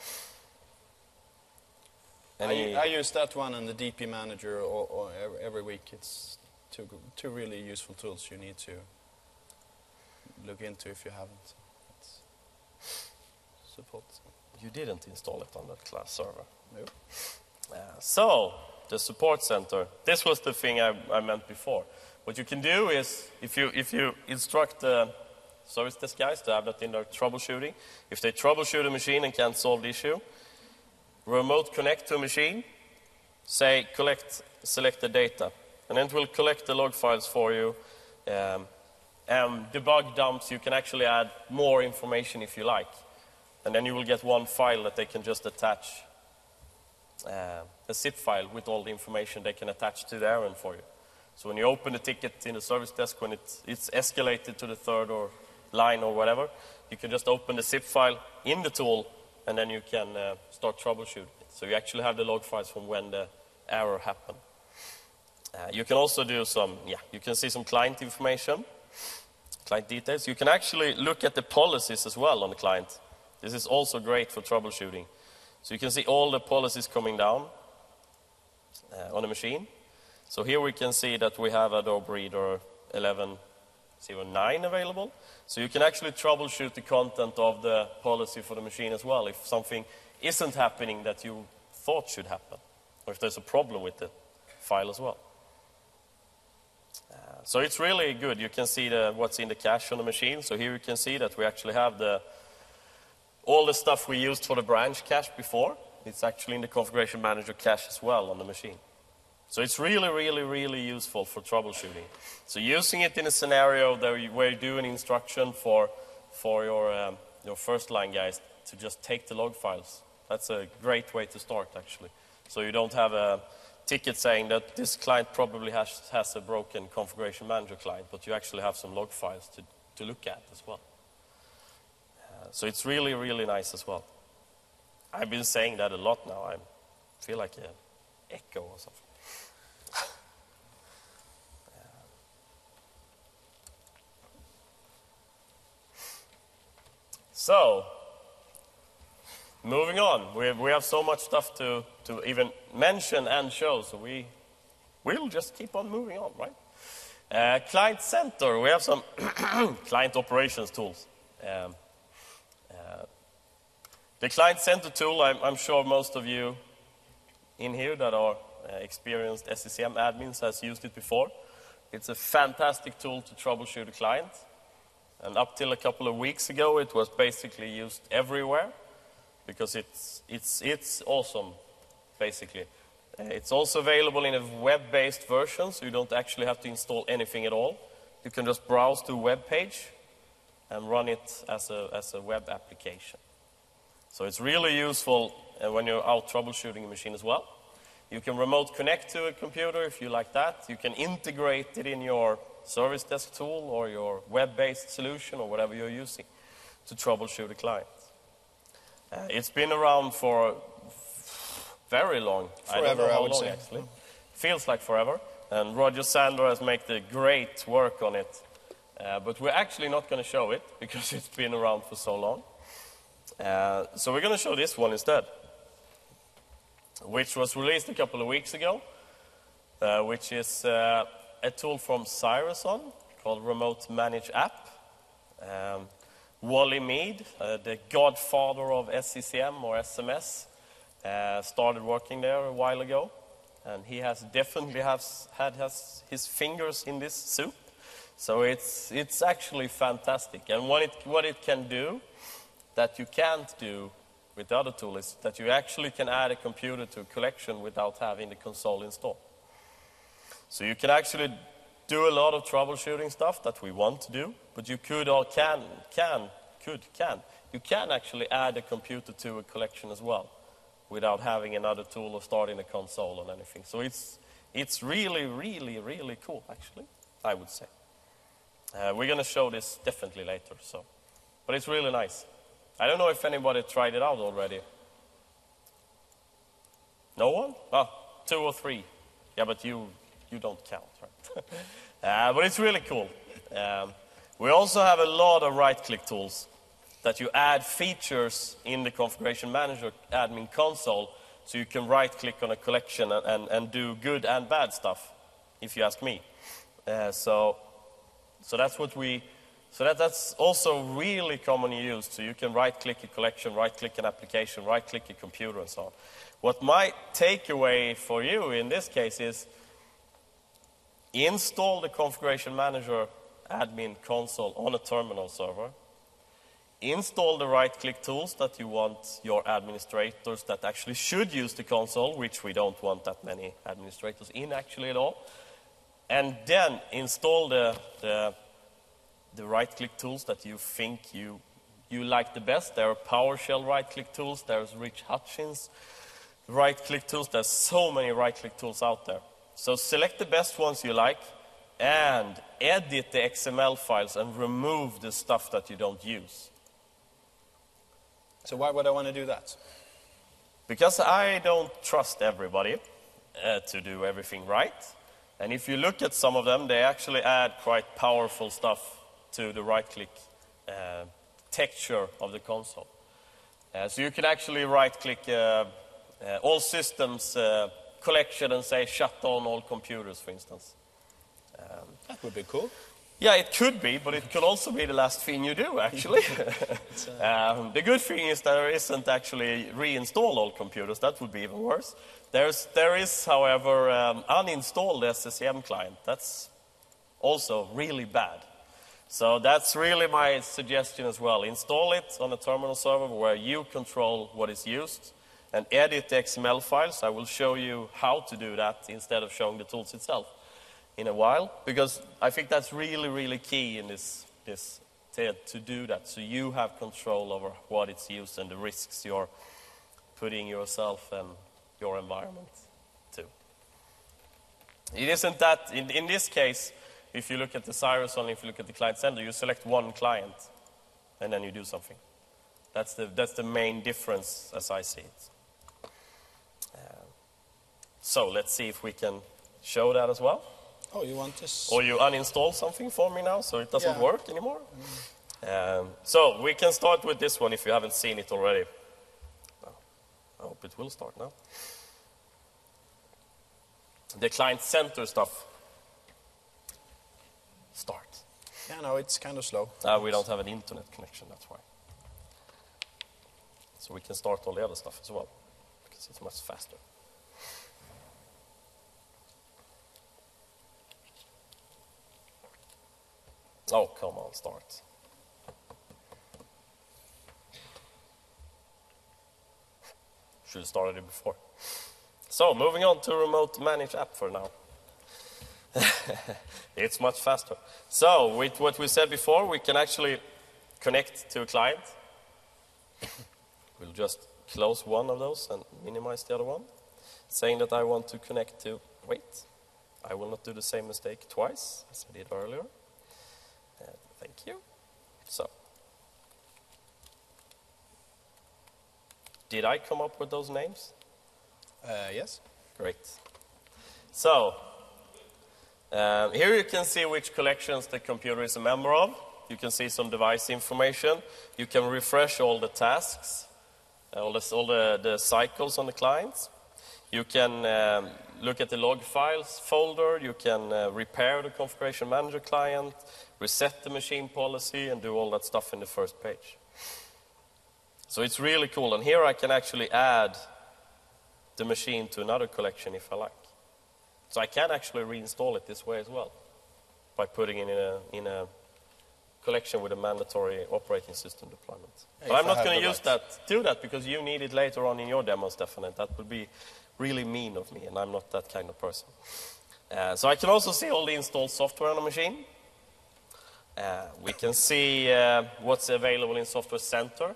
Speaker 2: I use that one and the DP Manager or every week. It's two really useful tools you need to look into if you haven't. It's support.
Speaker 1: You didn't install it on that class server?
Speaker 2: Nope.
Speaker 1: So, the support center. This was the thing I meant before. What you can do is, if you instruct the service desk guys to have that in their troubleshooting, if they troubleshoot a machine and can't solve the issue, remote connect to a machine, say select the data, and then it will collect the log files for you. Debug dumps, you can actually add more information if you like. And then you will get one file that they can just attach, a zip file with all the information they can attach to the errand for you. So when you open the ticket in the service desk, when it's escalated to the third or line or whatever, you can just open the zip file in the tool, and then you can start troubleshooting it. So you actually have the log files from when the error happened. You can also do you can see some client information, client details. You can actually look at the policies as well on the client. This is also great for troubleshooting. So you can see all the policies coming down on the machine. So here we can see that we have Adobe Reader 11.09 available. So you can actually troubleshoot the content of the policy for the machine as well, if something isn't happening that you thought should happen, or if there's a problem with the file as well. So it's really good. You can see what's in the cache on the machine. So here you can see that we actually have all the stuff we used for the branch cache before. It's actually in the configuration manager cache as well on the machine. So it's really, really, really useful for troubleshooting. So using it in a scenario where you do an instruction for your first line guys to just take the log files, that's a great way to start actually. So you don't have a ticket saying that this client probably has a broken configuration manager client, but you actually have some log files to look at as well. So it's really, really nice as well. I've been saying that a lot now. I feel like an echo or something. So, moving on. We have so much stuff to even mention and show, so we'll just keep on moving on, right? Client Center. We have some client operations tools. The Client Center tool, I'm sure most of you in here that are experienced SCCM admins has used it before. It's a fantastic tool to troubleshoot a client. And up till a couple of weeks ago, it was basically used everywhere because it's awesome, basically. It's also available in a web-based version, so you don't actually have to install anything at all. You can just browse to a web page and run it as a web application. So it's really useful when you're out troubleshooting a machine as well. You can remote connect to a computer if you like that. You can integrate it in your service desk tool or your web-based solution or whatever you're using to troubleshoot a client. It's been around for very long.
Speaker 2: Forever,
Speaker 1: I don't know how
Speaker 2: I would
Speaker 1: long,
Speaker 2: say.
Speaker 1: actually. Feels like forever. And Roger Sandler has made the great work on it. But we're actually not going to show it because it's been around for so long. So we're going to show this one instead, which was released a couple of weeks ago, which is a tool from Cyroson called Remote Manage App. Wally Mead, the godfather of SCCM or SMS, started working there a while ago, and he has definitely had his fingers in this soup. So it's actually fantastic. And what it can do that you can't do with the other tool is that you actually can add a computer to a collection without having the console installed. So you can actually do a lot of troubleshooting stuff that we want to do, but you you can actually add a computer to a collection as well without having another tool or starting a console or anything. So it's really, really, really cool, actually, I would say. We're going to show this definitely later, but it's really nice. I don't know if anybody tried it out already. No one? Oh, 2 or 3. Yeah, but you don't count, right? But it's really cool. We also have a lot of right-click tools that you add features in the Configuration Manager admin console so you can right-click on a collection and do good and bad stuff, if you ask me. So that's what we So that's also really commonly used. So you can right-click a collection, right-click an application, right-click a computer, and so on. What my takeaway for you in this case is install the Configuration Manager admin console on a terminal server. Install the right-click tools that you want your administrators that actually should use the console, which we don't want that many administrators in actually at all. And then install the right-click tools that you think you like the best. There are PowerShell right-click tools. There's Rich Hutchins right-click tools. There's so many right-click tools out there. So select the best ones you like and edit the XML files and remove the stuff that you don't use.
Speaker 2: So why would I want to do that?
Speaker 1: Because I don't trust everybody to do everything right. And if you look at some of them, they actually add quite powerful stuff to the right-click texture of the console. So you can actually right-click all systems collection and say shut down all computers, for instance.
Speaker 2: That would be cool.
Speaker 1: Yeah, it could be, but it could also be the last thing you do, actually. The good thing is there isn't actually reinstall all computers. That would be even worse. There is, however, uninstalled SSCM client. That's also really bad. So that's really my suggestion as well. Install it on a terminal server where you control what is used and edit the XML files. I will show you how to do that instead of showing the tools itself in a while, because I think that's really, really key in this TED to do that. So you have control over what it's used and the risks you're putting yourself and your environment to. It isn't that, in this case, if you look at the Cyrus only, if you look at the client sender, you select one client and then you do something. That's the main difference as I see it. So let's see if we can show that as well.
Speaker 2: Oh, you want this?
Speaker 1: Or you uninstall something for me now so it doesn't work anymore. So we can start with this one if you haven't seen it already. I hope it will start now. The client center stuff. Start.
Speaker 2: Yeah, no, it's kind of slow.
Speaker 1: We don't have an internet connection, that's why. So we can start all the other stuff as well, because it's much faster. Oh, come on, start. Should have started it before. So, moving on to remote manage app for now. It's much faster. So, with what we said before, we can actually connect to a client. We'll just close one of those and minimize the other one. Saying that I want to connect to, wait, I will not do the same mistake twice as I did earlier. Thank you. So, did I come up with those names?
Speaker 2: Yes.
Speaker 1: Great. So, here you can see which collections the computer is a member of. You can see some device information. You can refresh all the tasks, all the cycles on the clients. You can look at the log files folder. You can repair the Configuration Manager client, reset the machine policy, and do all that stuff in the first page. So it's really cool. And here I can actually add the machine to another collection if I like. So I can actually reinstall it this way as well, by putting it in a collection with a mandatory operating system deployment. But I'm not going to do that because you need it later on in your demo, Stefan, and that would be really mean of me, and I'm not that kind of person. So I can also see all the installed software on the machine. We can see what's available in Software Center.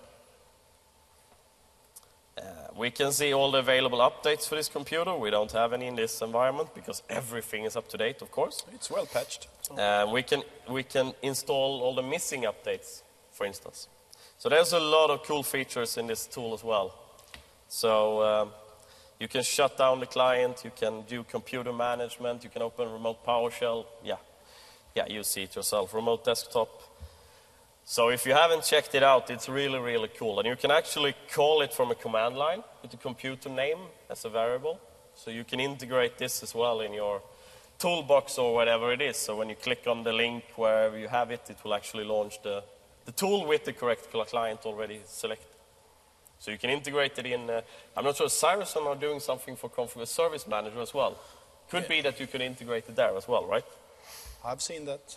Speaker 1: We can see all the available updates for this computer. We don't have any in this environment because everything is up to date, of course.
Speaker 2: It's well patched.
Speaker 1: We can install all the missing updates, for instance. So there's a lot of cool features in this tool as well. So you can shut down the client, you can do computer management, you can open remote PowerShell. Yeah, you see it yourself. Remote desktop. So if you haven't checked it out, it's really, really cool. And you can actually call it from a command line with the computer name as a variable. So you can integrate this as well in your toolbox or whatever it is. So when you click on the link wherever you have it, it will actually launch the tool with the correct client already selected. So you can integrate it in, I'm not sure, Cyruson are doing something for Configure Service Manager as well. Could be that you can integrate it there as well, right?
Speaker 2: I've seen that.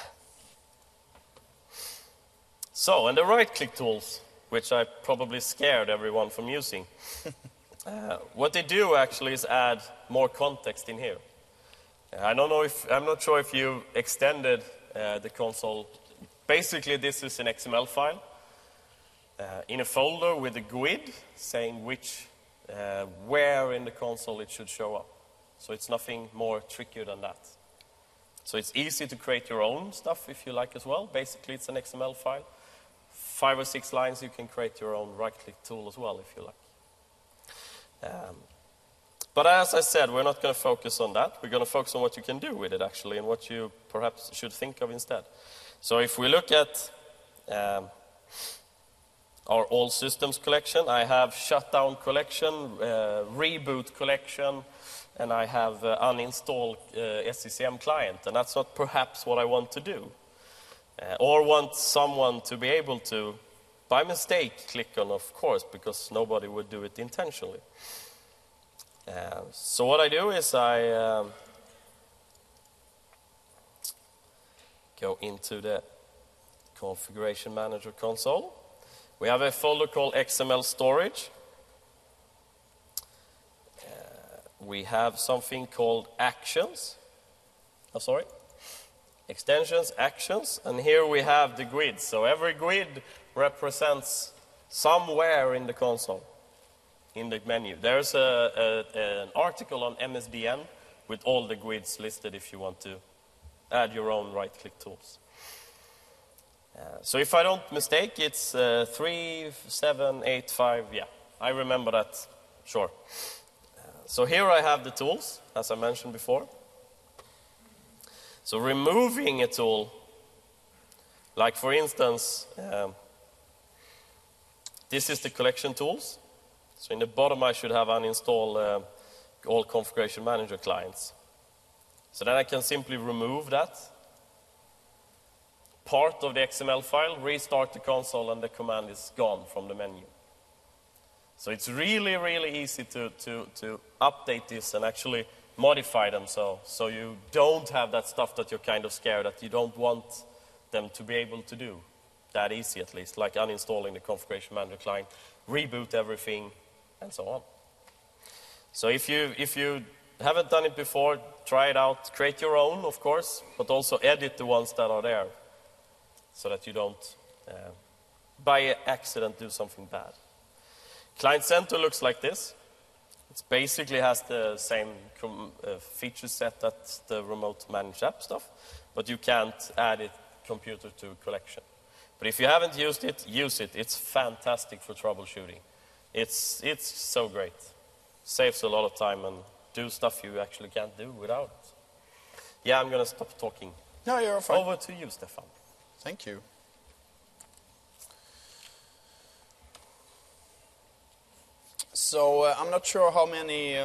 Speaker 1: So, and the right-click tools, which I probably scared everyone from using. What they do actually is add more context in here. I'm not sure if you extended the console. Basically, this is an XML file in a folder with a GUID saying where in the console it should show up. So it's nothing more trickier than that. So it's easy to create your own stuff if you like as well. Basically, it's an XML file. 5 or 6 lines, you can create your own right-click tool as well if you like. But as I said, we're not going to focus on that. We're going to focus on what you can do with it, actually, and what you perhaps should think of instead. So if we look at our all systems collection, I have shutdown collection, reboot collection, and I have uninstall SCCM client. And that's not perhaps what I want to do. Or want someone to be able to, by mistake, click on, of course, because nobody would do it intentionally. So what I do is I go into the Configuration Manager console. We have a folder called XML Storage. We have something called Actions. Extensions, Actions, and here we have the GUID. So every GUID represents somewhere in the console, in the menu. There's an article on MSDN with all the GUIDs listed if you want to add your own right-click tools. So if I don't mistake, it's 3785, yeah. I remember that, sure. So here I have the tools, as I mentioned before. So removing a tool, like for instance, this is the collection tools. So in the bottom I should have uninstall all Configuration Manager clients. So then I can simply remove that part of the XML file, restart the console, and the command is gone from the menu. So it's really, really easy to update this and actually modify them so you don't have that stuff that you're kind of scared that you don't want them to be able to do. That easy at least, like uninstalling the Configuration Manager client, reboot everything, and so on. So if you haven't done it before, try it out. Create your own, of course, but also edit the ones that are there so that you don't, by accident, do something bad. Client Center looks like this. It basically has the same feature set as the remote managed app stuff, but you can't add it computer to collection. But if you haven't used it, use it. It's fantastic for troubleshooting. It's so great. Saves a lot of time and do stuff you actually can't do without it. Yeah, I'm going to stop talking.
Speaker 2: No, you're fine.
Speaker 1: Over to you, Stefan.
Speaker 2: Thank you. So I'm not sure how many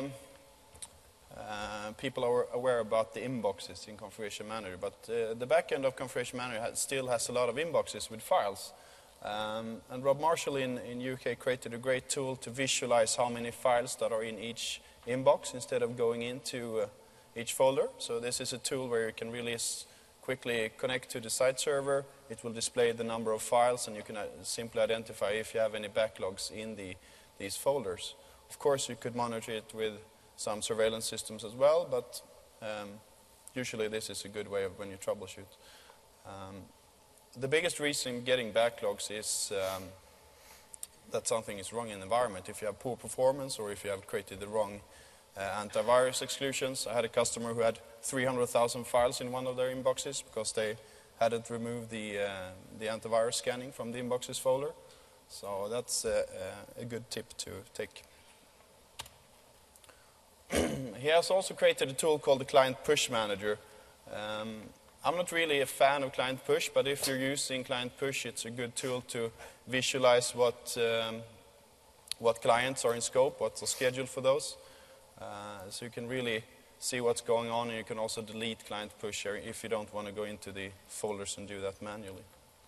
Speaker 2: people are aware about the inboxes in Configuration Manager, but the backend of Configuration Manager still has a lot of inboxes with files. And Rob Marshall in UK created a great tool to visualize how many files that are in each inbox instead of going into each folder. So this is a tool where you can really quickly connect to the site server. It will display the number of files, and you can simply identify if you have any backlogs in these folders. Of course, you could monitor it with some surveillance systems as well, but usually this is a good way of when you troubleshoot. The biggest reason getting backlogs is that something is wrong in the environment. If you have poor performance or if you have created the wrong antivirus exclusions. I had a customer who had 300,000 files in one of their inboxes because they hadn't removed the antivirus scanning from the inboxes folder. So that's a good tip to take. He has also created a tool called the Client Push Manager. I'm not really a fan of Client Push, but if you're using Client Push, it's a good tool to visualize what clients are in scope, what's the schedule for those. So you can really see what's going on, and you can also delete client pusher if you don't want to go into the folders and do that manually.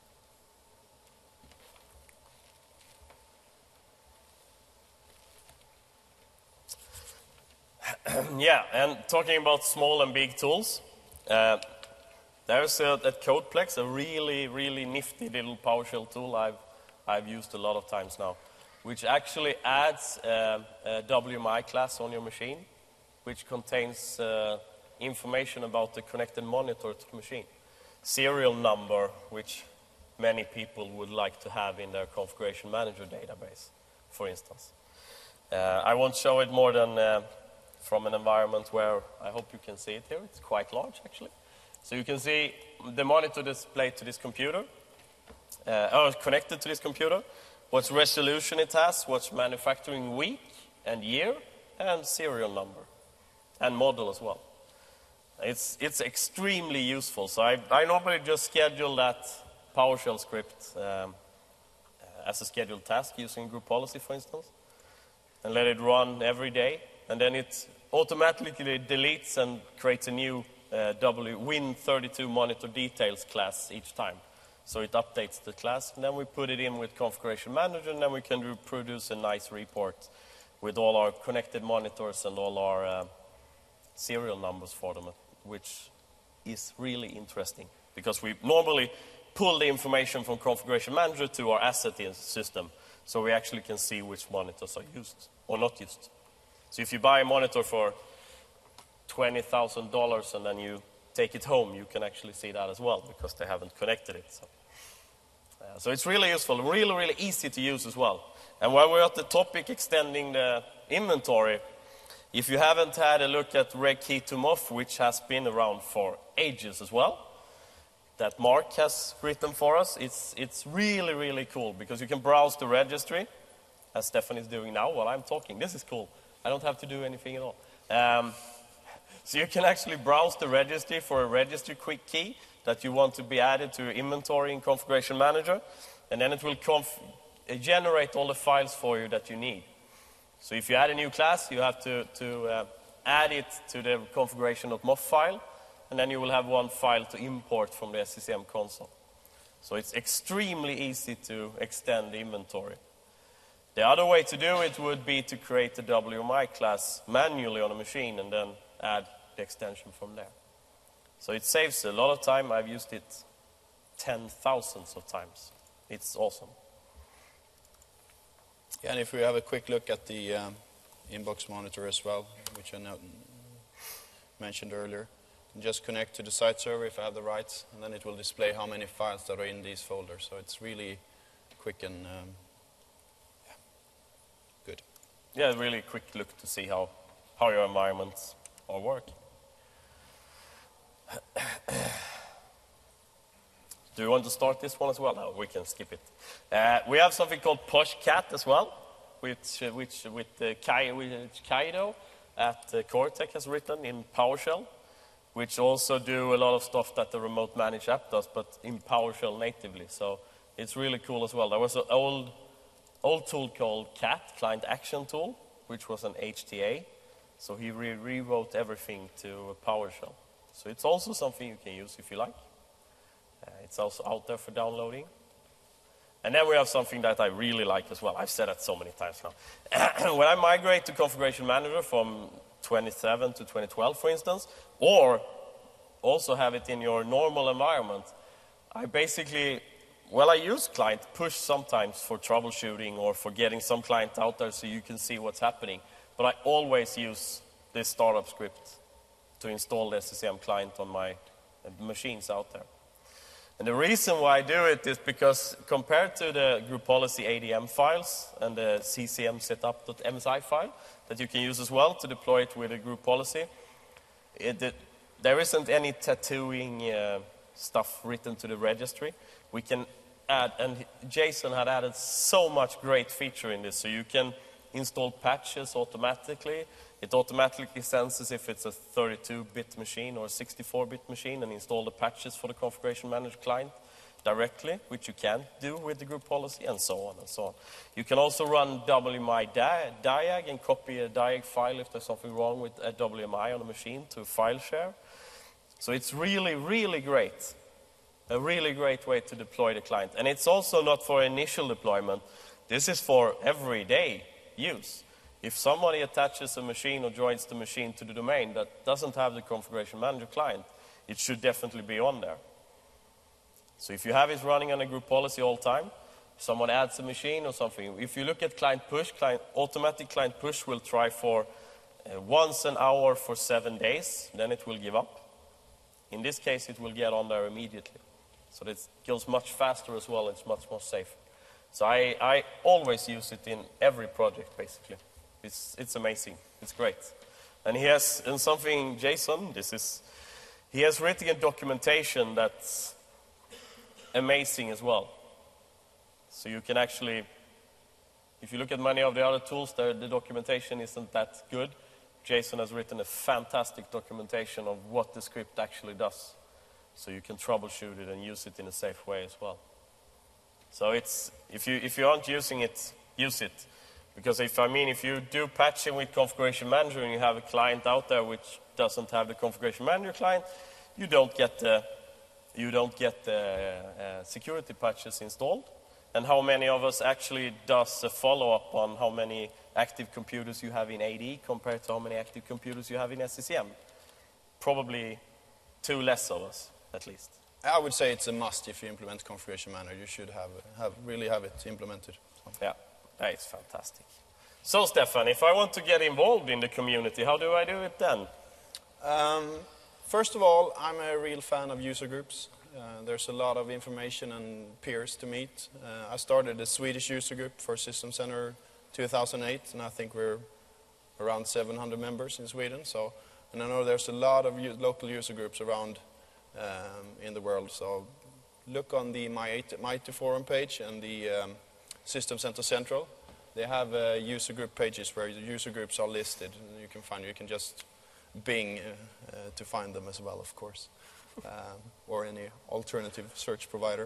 Speaker 1: Yeah, and talking about small and big tools, there's at CodePlex a really, really nifty little PowerShell tool I've used a lot of times now, which actually adds a WMI class on your machine, which contains information about the connected monitor to the machine. Serial number, which many people would like to have in their configuration manager database, for instance. I won't show it more than from an environment where I hope you can see it here. It's quite large, actually. So you can see the monitor displayed to this computer, or connected to this computer, what resolution it has, what's manufacturing week and year, and serial number, and model as well. It's extremely useful. So I normally just schedule that PowerShell script as a scheduled task using group policy, for instance, and let it run every day. And then it automatically deletes and creates a new Win32 monitor details class each time. So it updates the class, and then we put it in with Configuration Manager, and then we can produce a nice report with all our connected monitors and all our serial numbers for them, which is really interesting, because we normally pull the information from Configuration Manager to our asset system, so we actually can see which monitors are used or not used. So if you buy a monitor for $20,000 and then you take it home, you can actually see that as well, because they haven't connected it. So it's really useful, really, really easy to use as well. And while we're at the topic extending the inventory, if you haven't had a look at regkey2mof, which has been around for ages as well, that Mark has written for us, it's really, really cool, because you can browse the registry, as Stefan is doing now while I'm talking. This is cool. I don't have to do anything at all. So you can actually browse the registry for a registry quick key that you want to be added to your inventory in Configuration Manager, and then it will generate all the files for you that you need. So if you add a new class, you have to add it to the configuration.mof file, and then you will have one file to import from the SCCM console. So it's extremely easy to extend the inventory. The other way to do it would be to create a WMI class manually on a machine and then add the extension from there. So it saves a lot of time. I've used it 10,000s of times. It's awesome.
Speaker 2: Yeah, and if we have a quick look at the inbox monitor as well, which I mentioned earlier, just connect to the site server if I have the rights, and then it will display how many files that are in these folders. So it's really quick and good.
Speaker 1: Yeah, really quick look to see how your environments are working. Do you want to start this one as well? No, we can skip it. We have something called PushCat as well, which Kaido at Cortec has written in PowerShell, which also do a lot of stuff that the remote managed app does, but in PowerShell natively. So it's really cool as well. There was an old tool called CAT, Client Action Tool, which was an HTA. So he rewrote everything to PowerShell. So it's also something you can use if you like. It's also out there for downloading. And then we have something that I really like as well. I've said that so many times now. When I migrate to Configuration Manager from 2007 to 2012, for instance, or also have it in your normal environment, I basically, I use client push sometimes for troubleshooting or for getting some client out there so you can see what's happening. But I always use this startup script to install the SCCM client on my machines out there. And the reason why I do it is because compared to the group policy ADM files and the CCM setup.msi file that you can use as well to deploy it with a group policy, there isn't any tattooing stuff written to the registry. We can add, and Jason had added so much great feature in this, so you can install patches automatically. It automatically senses if it's a 32-bit machine or a 64-bit machine and install the patches for the Configuration Manager client. directly, which you can't do with the group policy, and so on and so on. You can also run WMI diag and copy a diag file if there's something wrong with a WMI on a machine to file share. So it's really, really great. A really great way to deploy the client. And it's also not for initial deployment. This is for everyday use. If somebody attaches a machine or joins the machine to the domain that doesn't have the configuration manager client, it should definitely be on there. So if you have it running on a group policy all the time, someone adds a machine or something. If you look at client push, automatic client push will try for once an hour for 7 days, then it will give up. In this case, it will get on there immediately. So it goes much faster as well, it's much more safe. So I always use it in every project, basically. It's amazing, it's great. And he has, and something, Jason, he has written a documentation that's amazing as well. So you can actually, if you look at many of the other tools, the documentation isn't that good. Jason has written a fantastic documentation of what the script actually does. So you can troubleshoot it and use it in a safe way as well. So it's, if you aren't using it, use it. Because if you do patching with Configuration Manager and you have a client out there which doesn't have the Configuration Manager client, you don't get the security patches installed. And how many of us actually does a follow-up on how many active computers you have in AD compared to how many active computers you have in SCCM? Probably 2 less of us, at least.
Speaker 2: I would say it's a must if you implement Configuration Manager. You should really have it implemented.
Speaker 1: Yeah, that is fantastic. So, Stefan, if I want to get involved in the community, how do I do it then?
Speaker 2: First of all, I'm a real fan of user groups. There's a lot of information and peers to meet. I started a Swedish user group for System Center 2008, and I think we're around 700 members in Sweden. And I know there's a lot of local user groups around in the world. So look on the MyIT forum page and the System Center Central. They have user group pages where the user groups are listed. And you can just Bing to find them as well, of course, or any alternative search provider.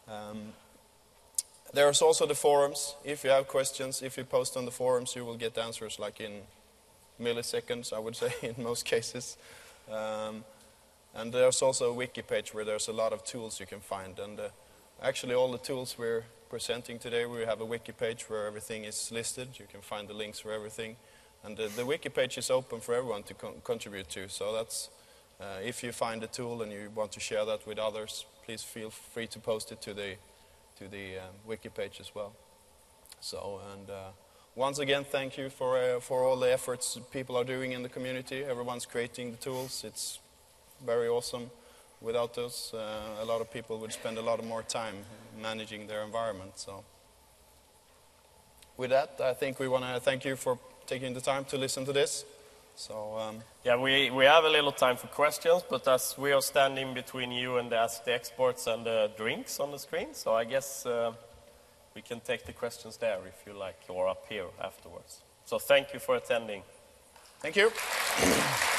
Speaker 2: There's also the forums. If you have questions, if you post on the forums, you will get answers like in milliseconds, I would say, in most cases. And there's also a wiki page where there's a lot of tools you can find. And actually all the tools we're presenting today, we have a wiki page where everything is listed. You can find the links for everything. And the wiki page is open for everyone to contribute to. So that's, if you find a tool and you want to share that with others, please feel free to post it to the wiki page as well. So, and once again, thank you for all the efforts people are doing in the community. Everyone's creating the tools. It's very awesome. Without those, a lot of people would spend a lot more time managing their environment. So, with that, I think we want to thank you for taking the time to listen to this. So,
Speaker 1: yeah, we have a little time for questions, but as we are standing between you and the Ask the Experts and the drinks on the screen, so I guess we can take the questions there if you like, or up here afterwards. So thank you for attending.
Speaker 2: Thank you.